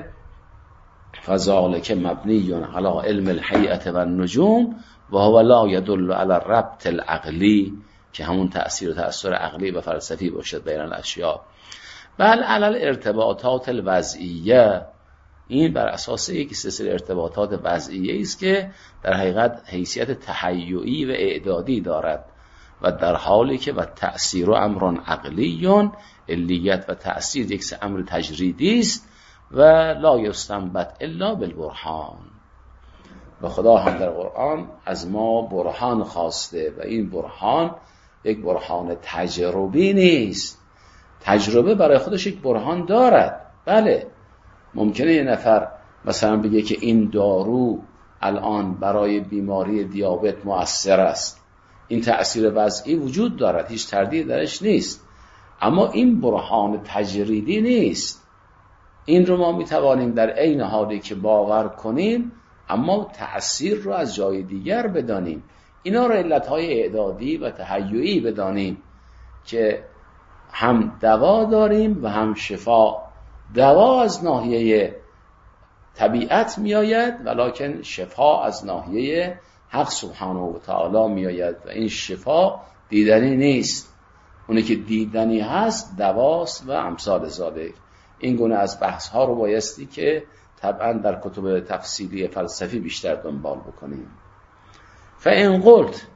Speaker 1: فذلک مبنی علی علم الهیئه و النجوم و هو لا یدل علی الربط العقلی، که همون تأثیر و تأثیر عقلی و فلسفی باشد بین الاشیاء، بل علی الارتباطات الوضعیه. این بر اساس یک سلسله ارتباطات وضعیه است که در حقیقت حیثیت تهیئی و اعدادی دارد و در حالی که و تأثیر و امر عقلی، علیت و تأثیر یک امر تجریدی است و لا یستنبط الا بالبرهان. و خدا هم در قرآن از ما برهان خواسته و این برهان یک برهان تجربی نیست. تجربه برای خودش یک برهان دارد. بله، ممکنه یه نفر مثلا بگه که این دارو الان برای بیماری دیابت مؤثر است، این تأثیر وضعی وجود دارد، هیچ تردید درش نیست، اما این برهان تجریدی نیست. این رو ما میتوانیم در عین حالی که باور کنیم اما تأثیر رو از جای دیگر بدانیم. اینا رو علتهای اعدادی و تهیئی بدانیم که هم دوا داریم و هم شفا. دوا از ناحیه طبیعت می آید ولکن شفا از ناحیه حق سبحانه و تعالی می آید و این شفا دیدنی نیست. اونی که دیدنی هست دواست و امثال ذالک. این گونه از بحث ها رو بایستی که طبعا در کتب تفصیلی فلسفی بیشتر دنبال بکنیم. فإن قلت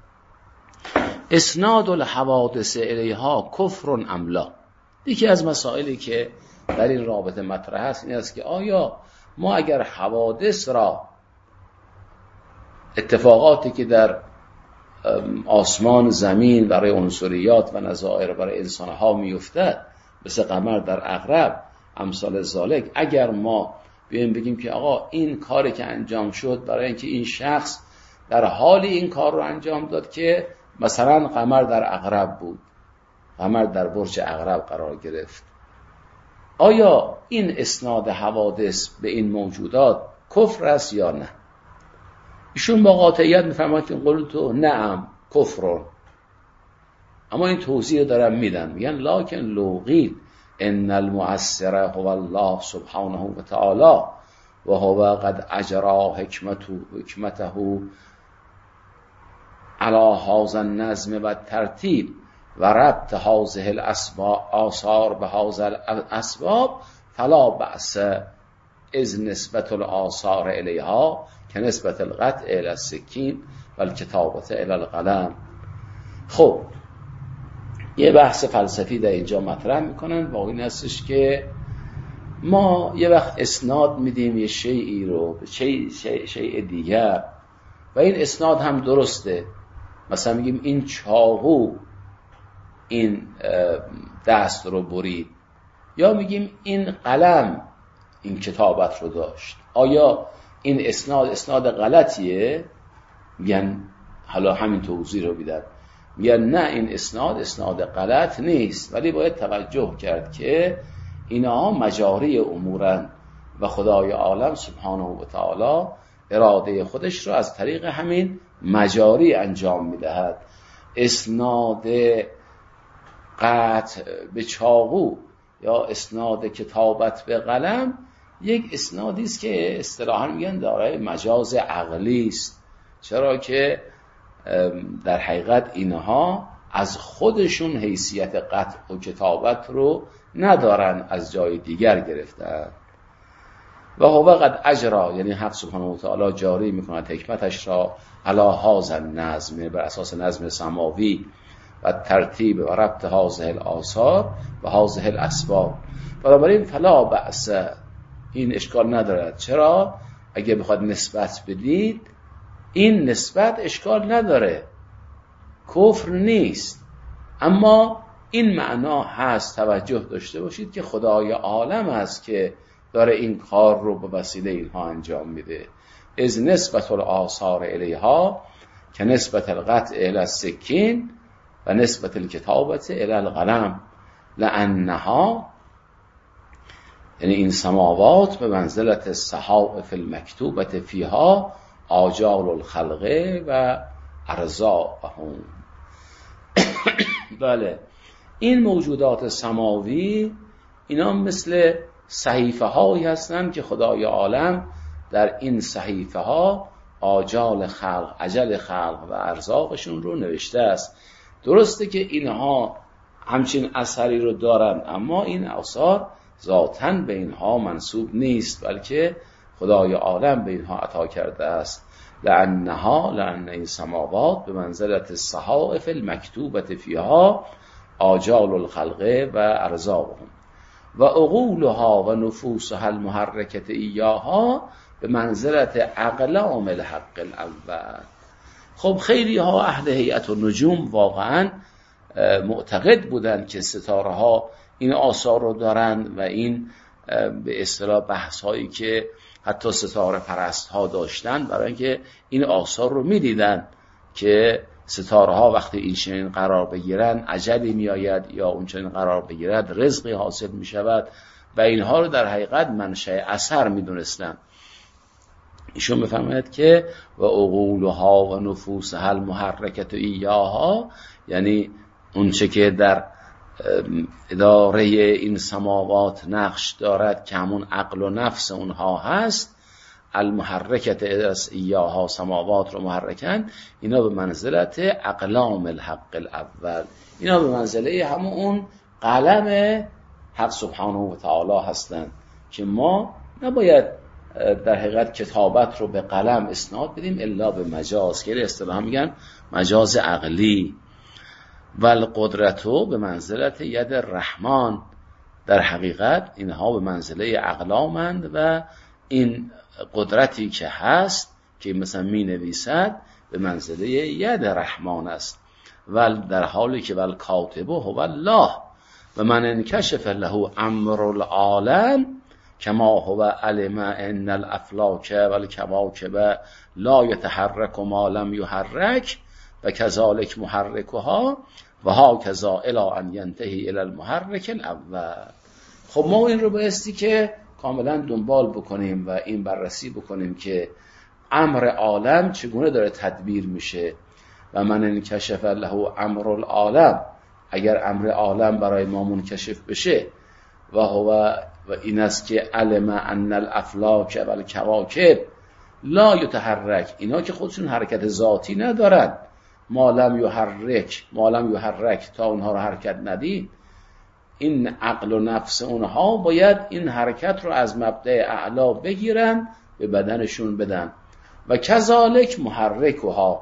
Speaker 1: اسناد الحوادث الیها کفر ام لا، یکی از مسائلی که در این رابطه مطرح است این است که آیا ما اگر حوادث را، اتفاقاتی که در آسمان زمین برای عنصریات و نظائر برای انسانها میافتد، مثل قمر در عقرب، امثال ذالک. اگر ما بیایم بگیم که آقا این کاری که انجام شد برای اینکه این شخص در حال این کار رو انجام داد که مثلا قمر در عقرب بود، قمر در برج عقرب قرار گرفت، آیا این اسناد حوادث به این موجودات کفر است یا نه؟ ایشون با قاطعیت میفرماید که قلتو نعم کفرون، اما این توضیح دارن میدن، میگن لکن لو قیل ان المؤثر هو الله سبحانه و تعالی و هو قد اجرا حکمته حکمته علی هذا النظم و ترتیب و ربط هذه الاسباب آثار به هذا الاسباب فلا بأس اذ نسبت الاثار الیها که نسبت القطع الی السکین و الکتابت الی القلم. خب یه بحث فلسفی در اینجا مطرح میکنن، واقعی این هستش که ما یه وقت اسناد میدیم یه شیئی رو به شیء شیء شیء دیگر و این اسناد هم درسته، مثلا میگیم این چاقو این دست رو برید، یا میگیم این قلم این کتابت رو داشت، آیا این اسناد اسناد غلطیه؟ میگن حالا همین توضیح رو میدن، میگن نه این اسناد اسناد غلط نیست، ولی باید توجه کرد که اینها مجاری امورن و خدای عالم سبحانه و تعالی اراده خودش رو از طریق همین مجاری انجام میدهد. اسناد قطع به چاقو یا اسناد کتابت به قلم یک اسنادی است که اصطلاحاً میگن دارای مجاز عقلی است، چرا که در حقیقت اینها از خودشون حیثیت قطع و کتابت رو ندارن، از جای دیگر گرفتن. و هو قد اجرا، یعنی حق سبحانه و تعالی جاری میکند حکمتش را علی هذا النظم، بر اساس نظم سماوی و ترتیب و ربط هذه الاثار و هذه الاسباب. بنابراین فلا بأس، این اشکال ندارد. چرا؟ اگه بخواد نسبت بدید این نسبت اشکال نداره، کفر نیست، اما این معنا هست، توجه داشته باشید که خدای عالم هست که داره این کار رو به وسیله اینها انجام میده. از نسبت الاثار الیها که نسبت القطع الی السکین و نسبت الکتابت الی القلم، لانها یعنی این سماوات به منزلت الصحائف المکتوبت فیها آجال الخلقه و ارزاقهم. بله، این موجودات سماوی اینا مثل صحیفه هایی هستن که خدای عالم در این صحیفه ها آجال خلق، اجل خلق و ارزاقشون رو نوشته است. درسته که اینها همچین اثری رو دارن، اما این آثار ذاتاً به اینها منسوب نیست، بلکه خدای عالم به اینها عطا کرده است. لانها لان این سماوات به منزلت الصحائف المکتوبت فیها آجال الخلقه و ارزاقهم و عقولها و نفوسها المحرکت ایاها به منزلت اقلام الحق الاول. خب خیلی ها اهل هیئت النجوم واقعا معتقد بودند که ستاره ها این آثار رو دارند و این به اصطلاح بحث هایی که حتی ستاره پرست ها داشتن برای اینکه این آثار رو میدیدن که ستاره ها وقتی این چنین قرار بگیرن اجلی میآید یا اون چنین قرار بگیرد رزقی حاصل می شود و اینها رو در حقیقت منشأ اثر میدونستن. ایشون میفرماید که و عقولها و نفوسها المحرکت ایاها، یعنی اون چه که در اداره این سماوات نقش دارد که همون عقل و نفس اونها هست، المحرکت ایاها سماوات رو محرکن، اینا به منزلت اقلام الحق الاول، اینا به منزله همون اون قلم حق سبحانه و تعالی هستند که ما نباید در حقیقت کتابت رو به قلم اسناد بدیم الا به مجاز که اصطلاحا میگن مجاز عقلی. و القدرتو به منزلت ید الرحمن، در حقیقت اینها به منزله اقلامند و این قدرتی که هست که مثلا می نویسد به منزله ید رحمان است. و در حالی که ول کاتبه هو الله، و من انکشف له امر العالم کما هو علم ان الافلاک و الکواکب لا یتحرک ما لم یحرک و کذالک محرکها و هاکذا الی ان ینتهی الی المحرک الاول. خب ما این رو بایستی که کاملا دنبال بکنیم و این بررسی بکنیم که امر عالم چگونه داره تدبیر میشه. و من انکشف له امر العالم، اگر امر عالم برای ما منکشف بشه و هو و این است که علم ان الافلاک و الکواکب لا یتحرک، اینا که خودشون حرکت ذاتی ندارن، ما لم یحرک ما لم یحرک تا اونها رو حرکت ندید، این عقل و نفس اونها باید این حرکت رو از مبدأ اعلا بگیرن به بدنشون بدن. و کذالک محرکها،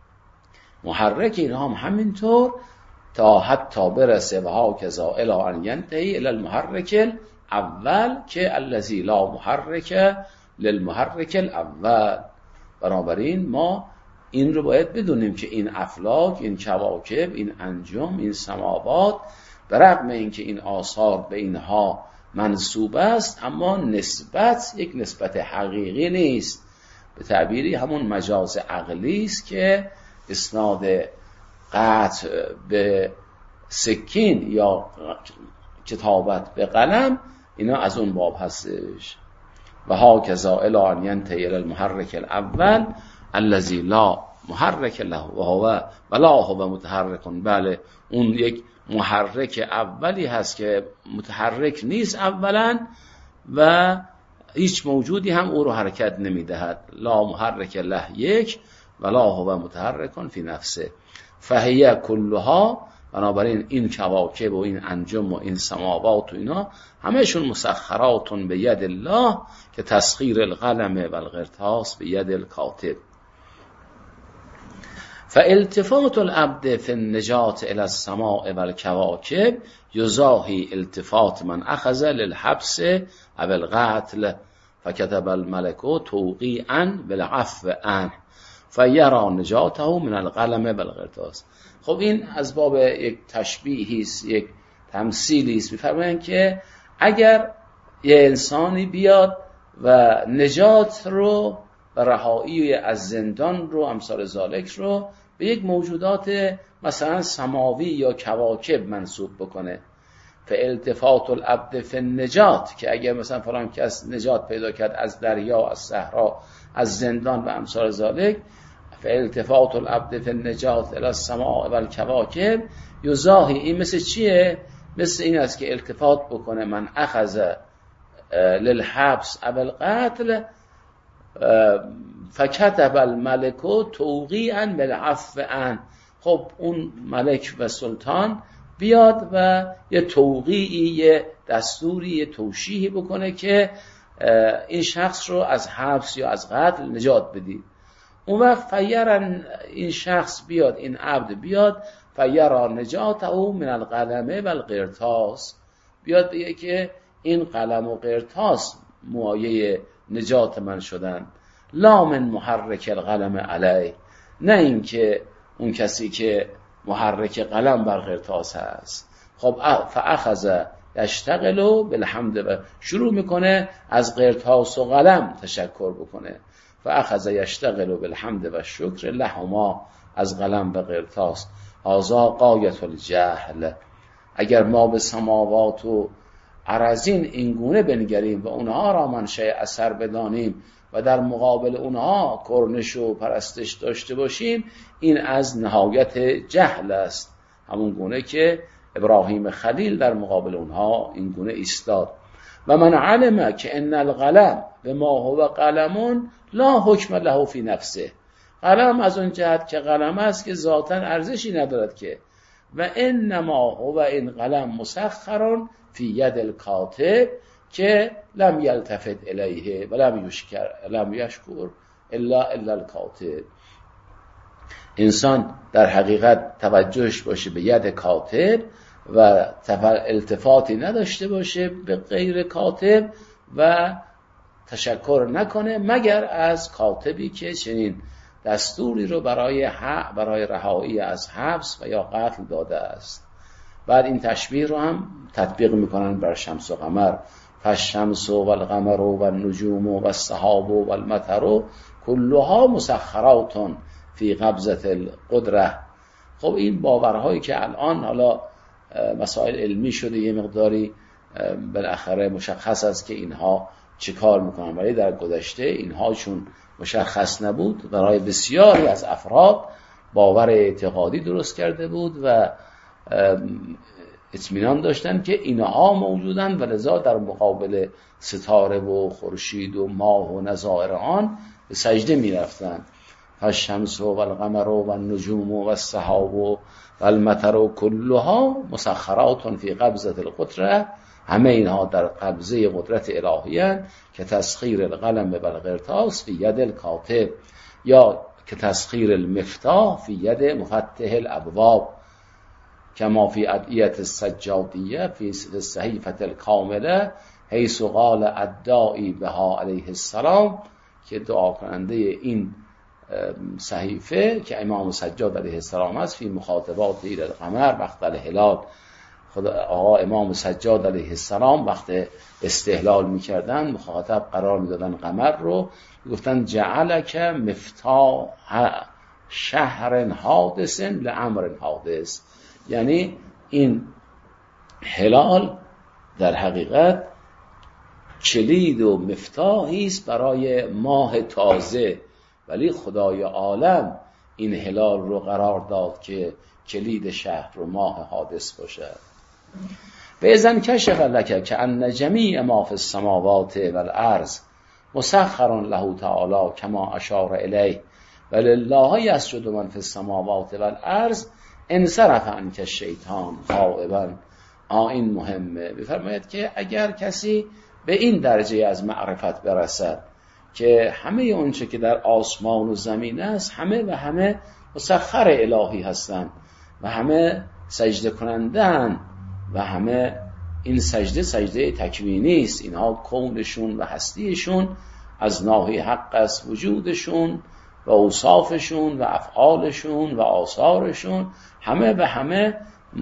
Speaker 1: محرک اینها هم همینطور تا حتی برسه و هاکذا الی ان ینتهی الی المحرک الاول که الذی لا محرک للمحرک الاول. بنابراین ما این رو باید بدونیم که این افلاک، این کواکب، این انجم، این سماوات، برغم اینکه این آثار به اینها منسوب است اما نسبت یک نسبت حقیقی نیست، به تعبیری همون مجاز عقلی است که اسناد قطع به سکین یا کتابت به قلم اینا از اون باب هستش. و هاکذا الی ان ینتهی الی المحرک الاول الذی لا محرک له و هو ولا هو متحرک. بله اون یک محرک اولی هست که متحرک نیست اولا و هیچ موجودی هم او رو حرکت نمیدهد. لا محرک له یک ولا هو متحرک فی نفسه فهی کلها. بنابراین این کواکب و این انجم و این سماوات و اینا همهشون مسخراتون به ید الله که تسخیر القلم و القرطاس به ید الکاتب. فالتفات العبد فی النجات الی السماء و الکواکب یزاحی التفات من اخذ للحبس او القتل فکتب الملک توقیعا بالعفو عنه فیرا نجاته من القلم و القرطاس. خب این از باب یک تشبیهی است، یک تمثیلی است. می‌فرمایند که اگر یه انسانی بیاد و نجات رو و رهایی از زندان رو امثال ذالک رو به یک موجودات مثلا سماوی یا کواکب منسوب بکنه، فالتفات العبد فی النجات، که اگر مثلا فلان کس نجات پیدا کرد از دریا، از صحرا، از زندان و امثال ذالک، فالتفات العبد فی النجات الی السماء و الکواکب یزاحی، این مثل چیه؟ مثل این است که التفات بکنه من اخذ للحبس او القتل فکتب الملک توقیعا بالعفو عنه. خب اون ملک و سلطان بیاد و یه توقیعی، یه دستوری، یه توشیحی بکنه که این شخص رو از حبس یا از قتل نجات بدید. اون وقت فیرن این شخص بیاد، این عبد بیاد، فیرا نجاته من القلم و القرطاس، بیاد بگه که این قلم و قرطاس مایه نجات من شدن، لا من محرک القلم علی، نه این که اون کسی که محرک قلم بر قرطاس هست. خب فاخذ یشتغل بالحمد و شروع میکنه از قرطاس و قلم تشکر بکنه. فاخذ یشتغل بالحمد و شکر لهما، از قلم به قرطاس. هذا غایت الجهل. اگر ما به سماوات و ارضین اینگونه بنگریم و اونها را منشأ اثر بدانیم و در مقابل اونها کرنش و پرستش داشته باشیم، این از نهایت جهل است، همون گونه که ابراهیم خلیل در مقابل اونها این گونه ایستاد. و من علم که ان القلم به ما هو قلمون لا حکم له فی نفسه، قلم از اون جهت که قلم است که ذاتاً ارزشی ندارد که، و انما هو این قلم مسخر فی ید الکاتب که لم یلتفت الیه و لم یشکر لم یشکر الا الا الکاتب. انسان در حقیقت توجهش باشه به ید کاتب و التفاتی نداشته باشه به غیر کاتب و تشکر نکنه مگر از کاتبی که چنین دستوری رو برای برای رهایی از حبس و یا قتل داده است. بعد این تشبیه رو هم تطبیق میکنن بر شمس و قمر. فالشمس و القمر و النجوم و السحاب و المطر کلها مسخرات فی قبضة القدره. خب این باورهایی که الان حالا مسائل علمی شده یه مقداری بالاخره مشخص است که اینها چه کار میکنن، ولی در گذشته اینها چون مشخص نبود برای بسیاری از افراد باور اعتقادی درست کرده بود و اطمینان داشتن که اینها موجودن و لذا در مقابل ستاره و خورشید و ماه و نظائر آن به سجده میرفتن. فالشمس و القمر و النجوم و السحاب و المطر کلها مسخرات فی قبضة القدره، همه اینها در قبضه قدرت الهی‌اند که تسخیر القلم بالقرطاس فی ید الکاتب، یا که تسخیر المفتاح فی ید مفتح الابواب، کما فی ادعیة السجادیه فی الصحیفة الکامله حیث قال الداعی بها علیه السلام، که دعا کننده این صحیفه که امام سجاد علیه السلام است، فی مخاطبات الى القمر وقت الهلال. خدا آقا امام سجاد علیه السلام وقت استهلال میکردن مخاطب قرار میدادن قمر رو، گفتن جعلک مفتاح شهر حادث لامر حادث، یعنی این هلال در حقیقت کلید و مفتاحی است برای ماه تازه، ولی خدای عالم این هلال رو قرار داد که کلید شهر و ماه حادث باشد. فاذا کشف لک کأن جمیع ما فی السماوات والارض مسخر له تعالی کما اشار الیه ولله یسجد من فی السماوات والارض انصرف عنک الشیطان خائبا. این مهمه. بفرماید که اگر کسی به این درجه از معرفت برسد که همه اونچه که در آسمان و زمین است همه و همه مسخر الهی هستند و همه سجده کنندن و همه این سجده سجده تکوینی است، اینها کونشون و هستیشون از ناحیه حق است، وجودشون و اوصافشون و افعالشون و آثارشون همه و همه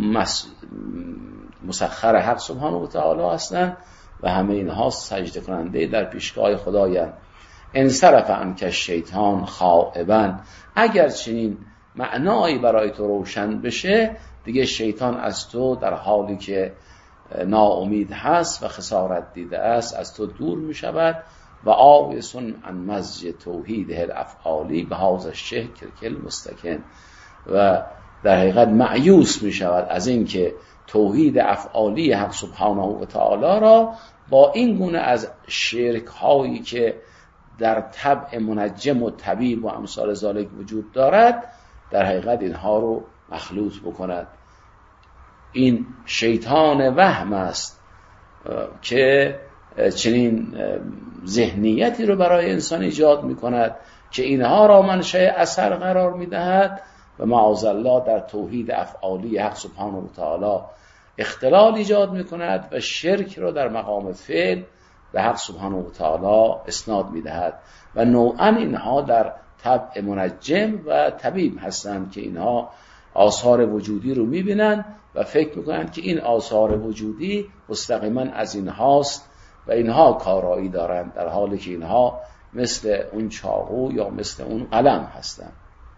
Speaker 1: مسخر حق سبحانه و تعالی هستند و همه اینها سجده کننده در پیشگاه خدایند. انصرف عنک الشیطان خائبا، اگر چنین معنایی برای تو روشن بشه دیگه شیطان از تو در حالی که ناامید هست و خسارت دیده است از تو دور می شود و آویسون عن مزج توحید الافعالی به هاذا الشکل کل مستکن، و در حقیقت مایوس می شود از اینکه توحید افعالی حق سبحانه و تعالی را با این گونه از شرک هایی که در طبع منجم و طبیب و امثال ذالک وجود دارد در حقیقت اینها رو مخلوط بکند. این شیطان وهم است که چنین ذهنیتی رو برای انسان ایجاد می کند که اینها را منشأ اثر قرار می دهد و معاذالله در توحید افعالی حق سبحانه و تعالی اختلال ایجاد می کند و شرک رو در مقام فعل به حق سبحانه و تعالی اسناد می دهد و نوعا اینها در طبع منجم و طبیب هستند که اینها آثار وجودی رو می بینن و فکر می کنند که این آثار وجودی مستقیما از اینهاست و اینها کارایی دارند، در حالی که اینها مثل اون چاقو یا مثل اون قلم هستند.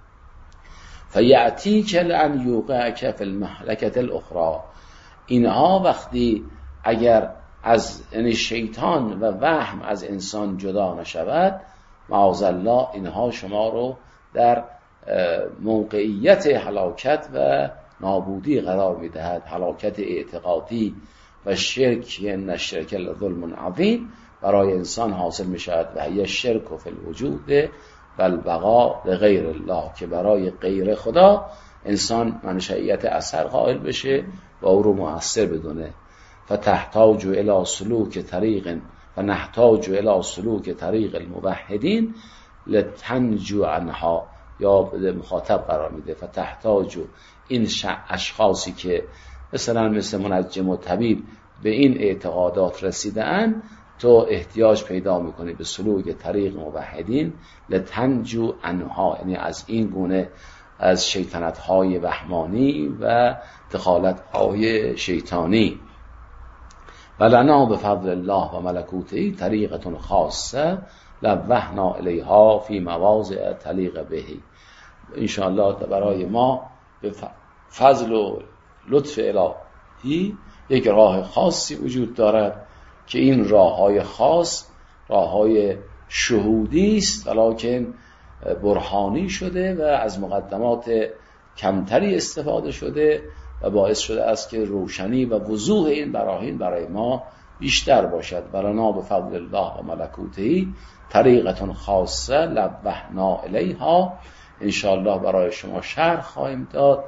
Speaker 1: فیأتیک لأن یوقعک فی المهلکة الاخری، اینها وقتی اگر از یعنی شیطان و وهم از انسان جدا نشود معاذالله اینها شما رو در موقعیت هلاکت و نابودی قرار میدهد، هلاکت اعتقادی و شرک، ان الشرک لظلم عظیم برای انسان حاصل می شود و هی شرک فی الوجود و البقاء لغیر الله، که برای غیر خدا انسان منشأیت اثر قائل بشه و او رو مؤثر بدونه. فتحتاج الى سلوک طریق و نحتاج الى سلوک طریق الموحدین لتنجو عنها، یا به مخاطب قرار میده فتحتاج، این اشخاصی که مثلا مثل منجم و طبیب به این اعتقادات رسیدن تو احتیاج پیدا میکنی به سلوک طریق موحدین لتنجو عنها، یعنی از این گونه از شیطنت‌های وهمانی و دخالت‌های شیطانی. ولنا بفضل الله و ملکوته طریقة خاصه لوحنا الیها فی مواضع تلیق بهی. انشاءالله برای ما به فضل و لطف الهی یک راه خاصی وجود دارد که این راه‌های خاص راه‌های شهودی است ولکن برهانی شده و از مقدمات کمتری استفاده شده و باعث شده است که روشنی و وضوح این براهین برای ما بیشتر باشد. ولنا بفضل الله و ملکوته طریقة خاصه لوحنا الیها. انشاءالله برای شما شرح خواهیم داد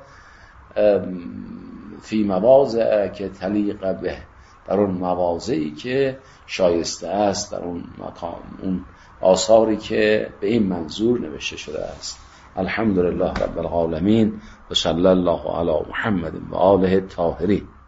Speaker 1: فی مواضع که تلیق به، در اون مواضعی که شایسته است، در اون مقام، اون آثاری که به این منظور نوشته شده است. الحمدلله رب العالمین و صلی الله علی محمد و آله الطاهرین.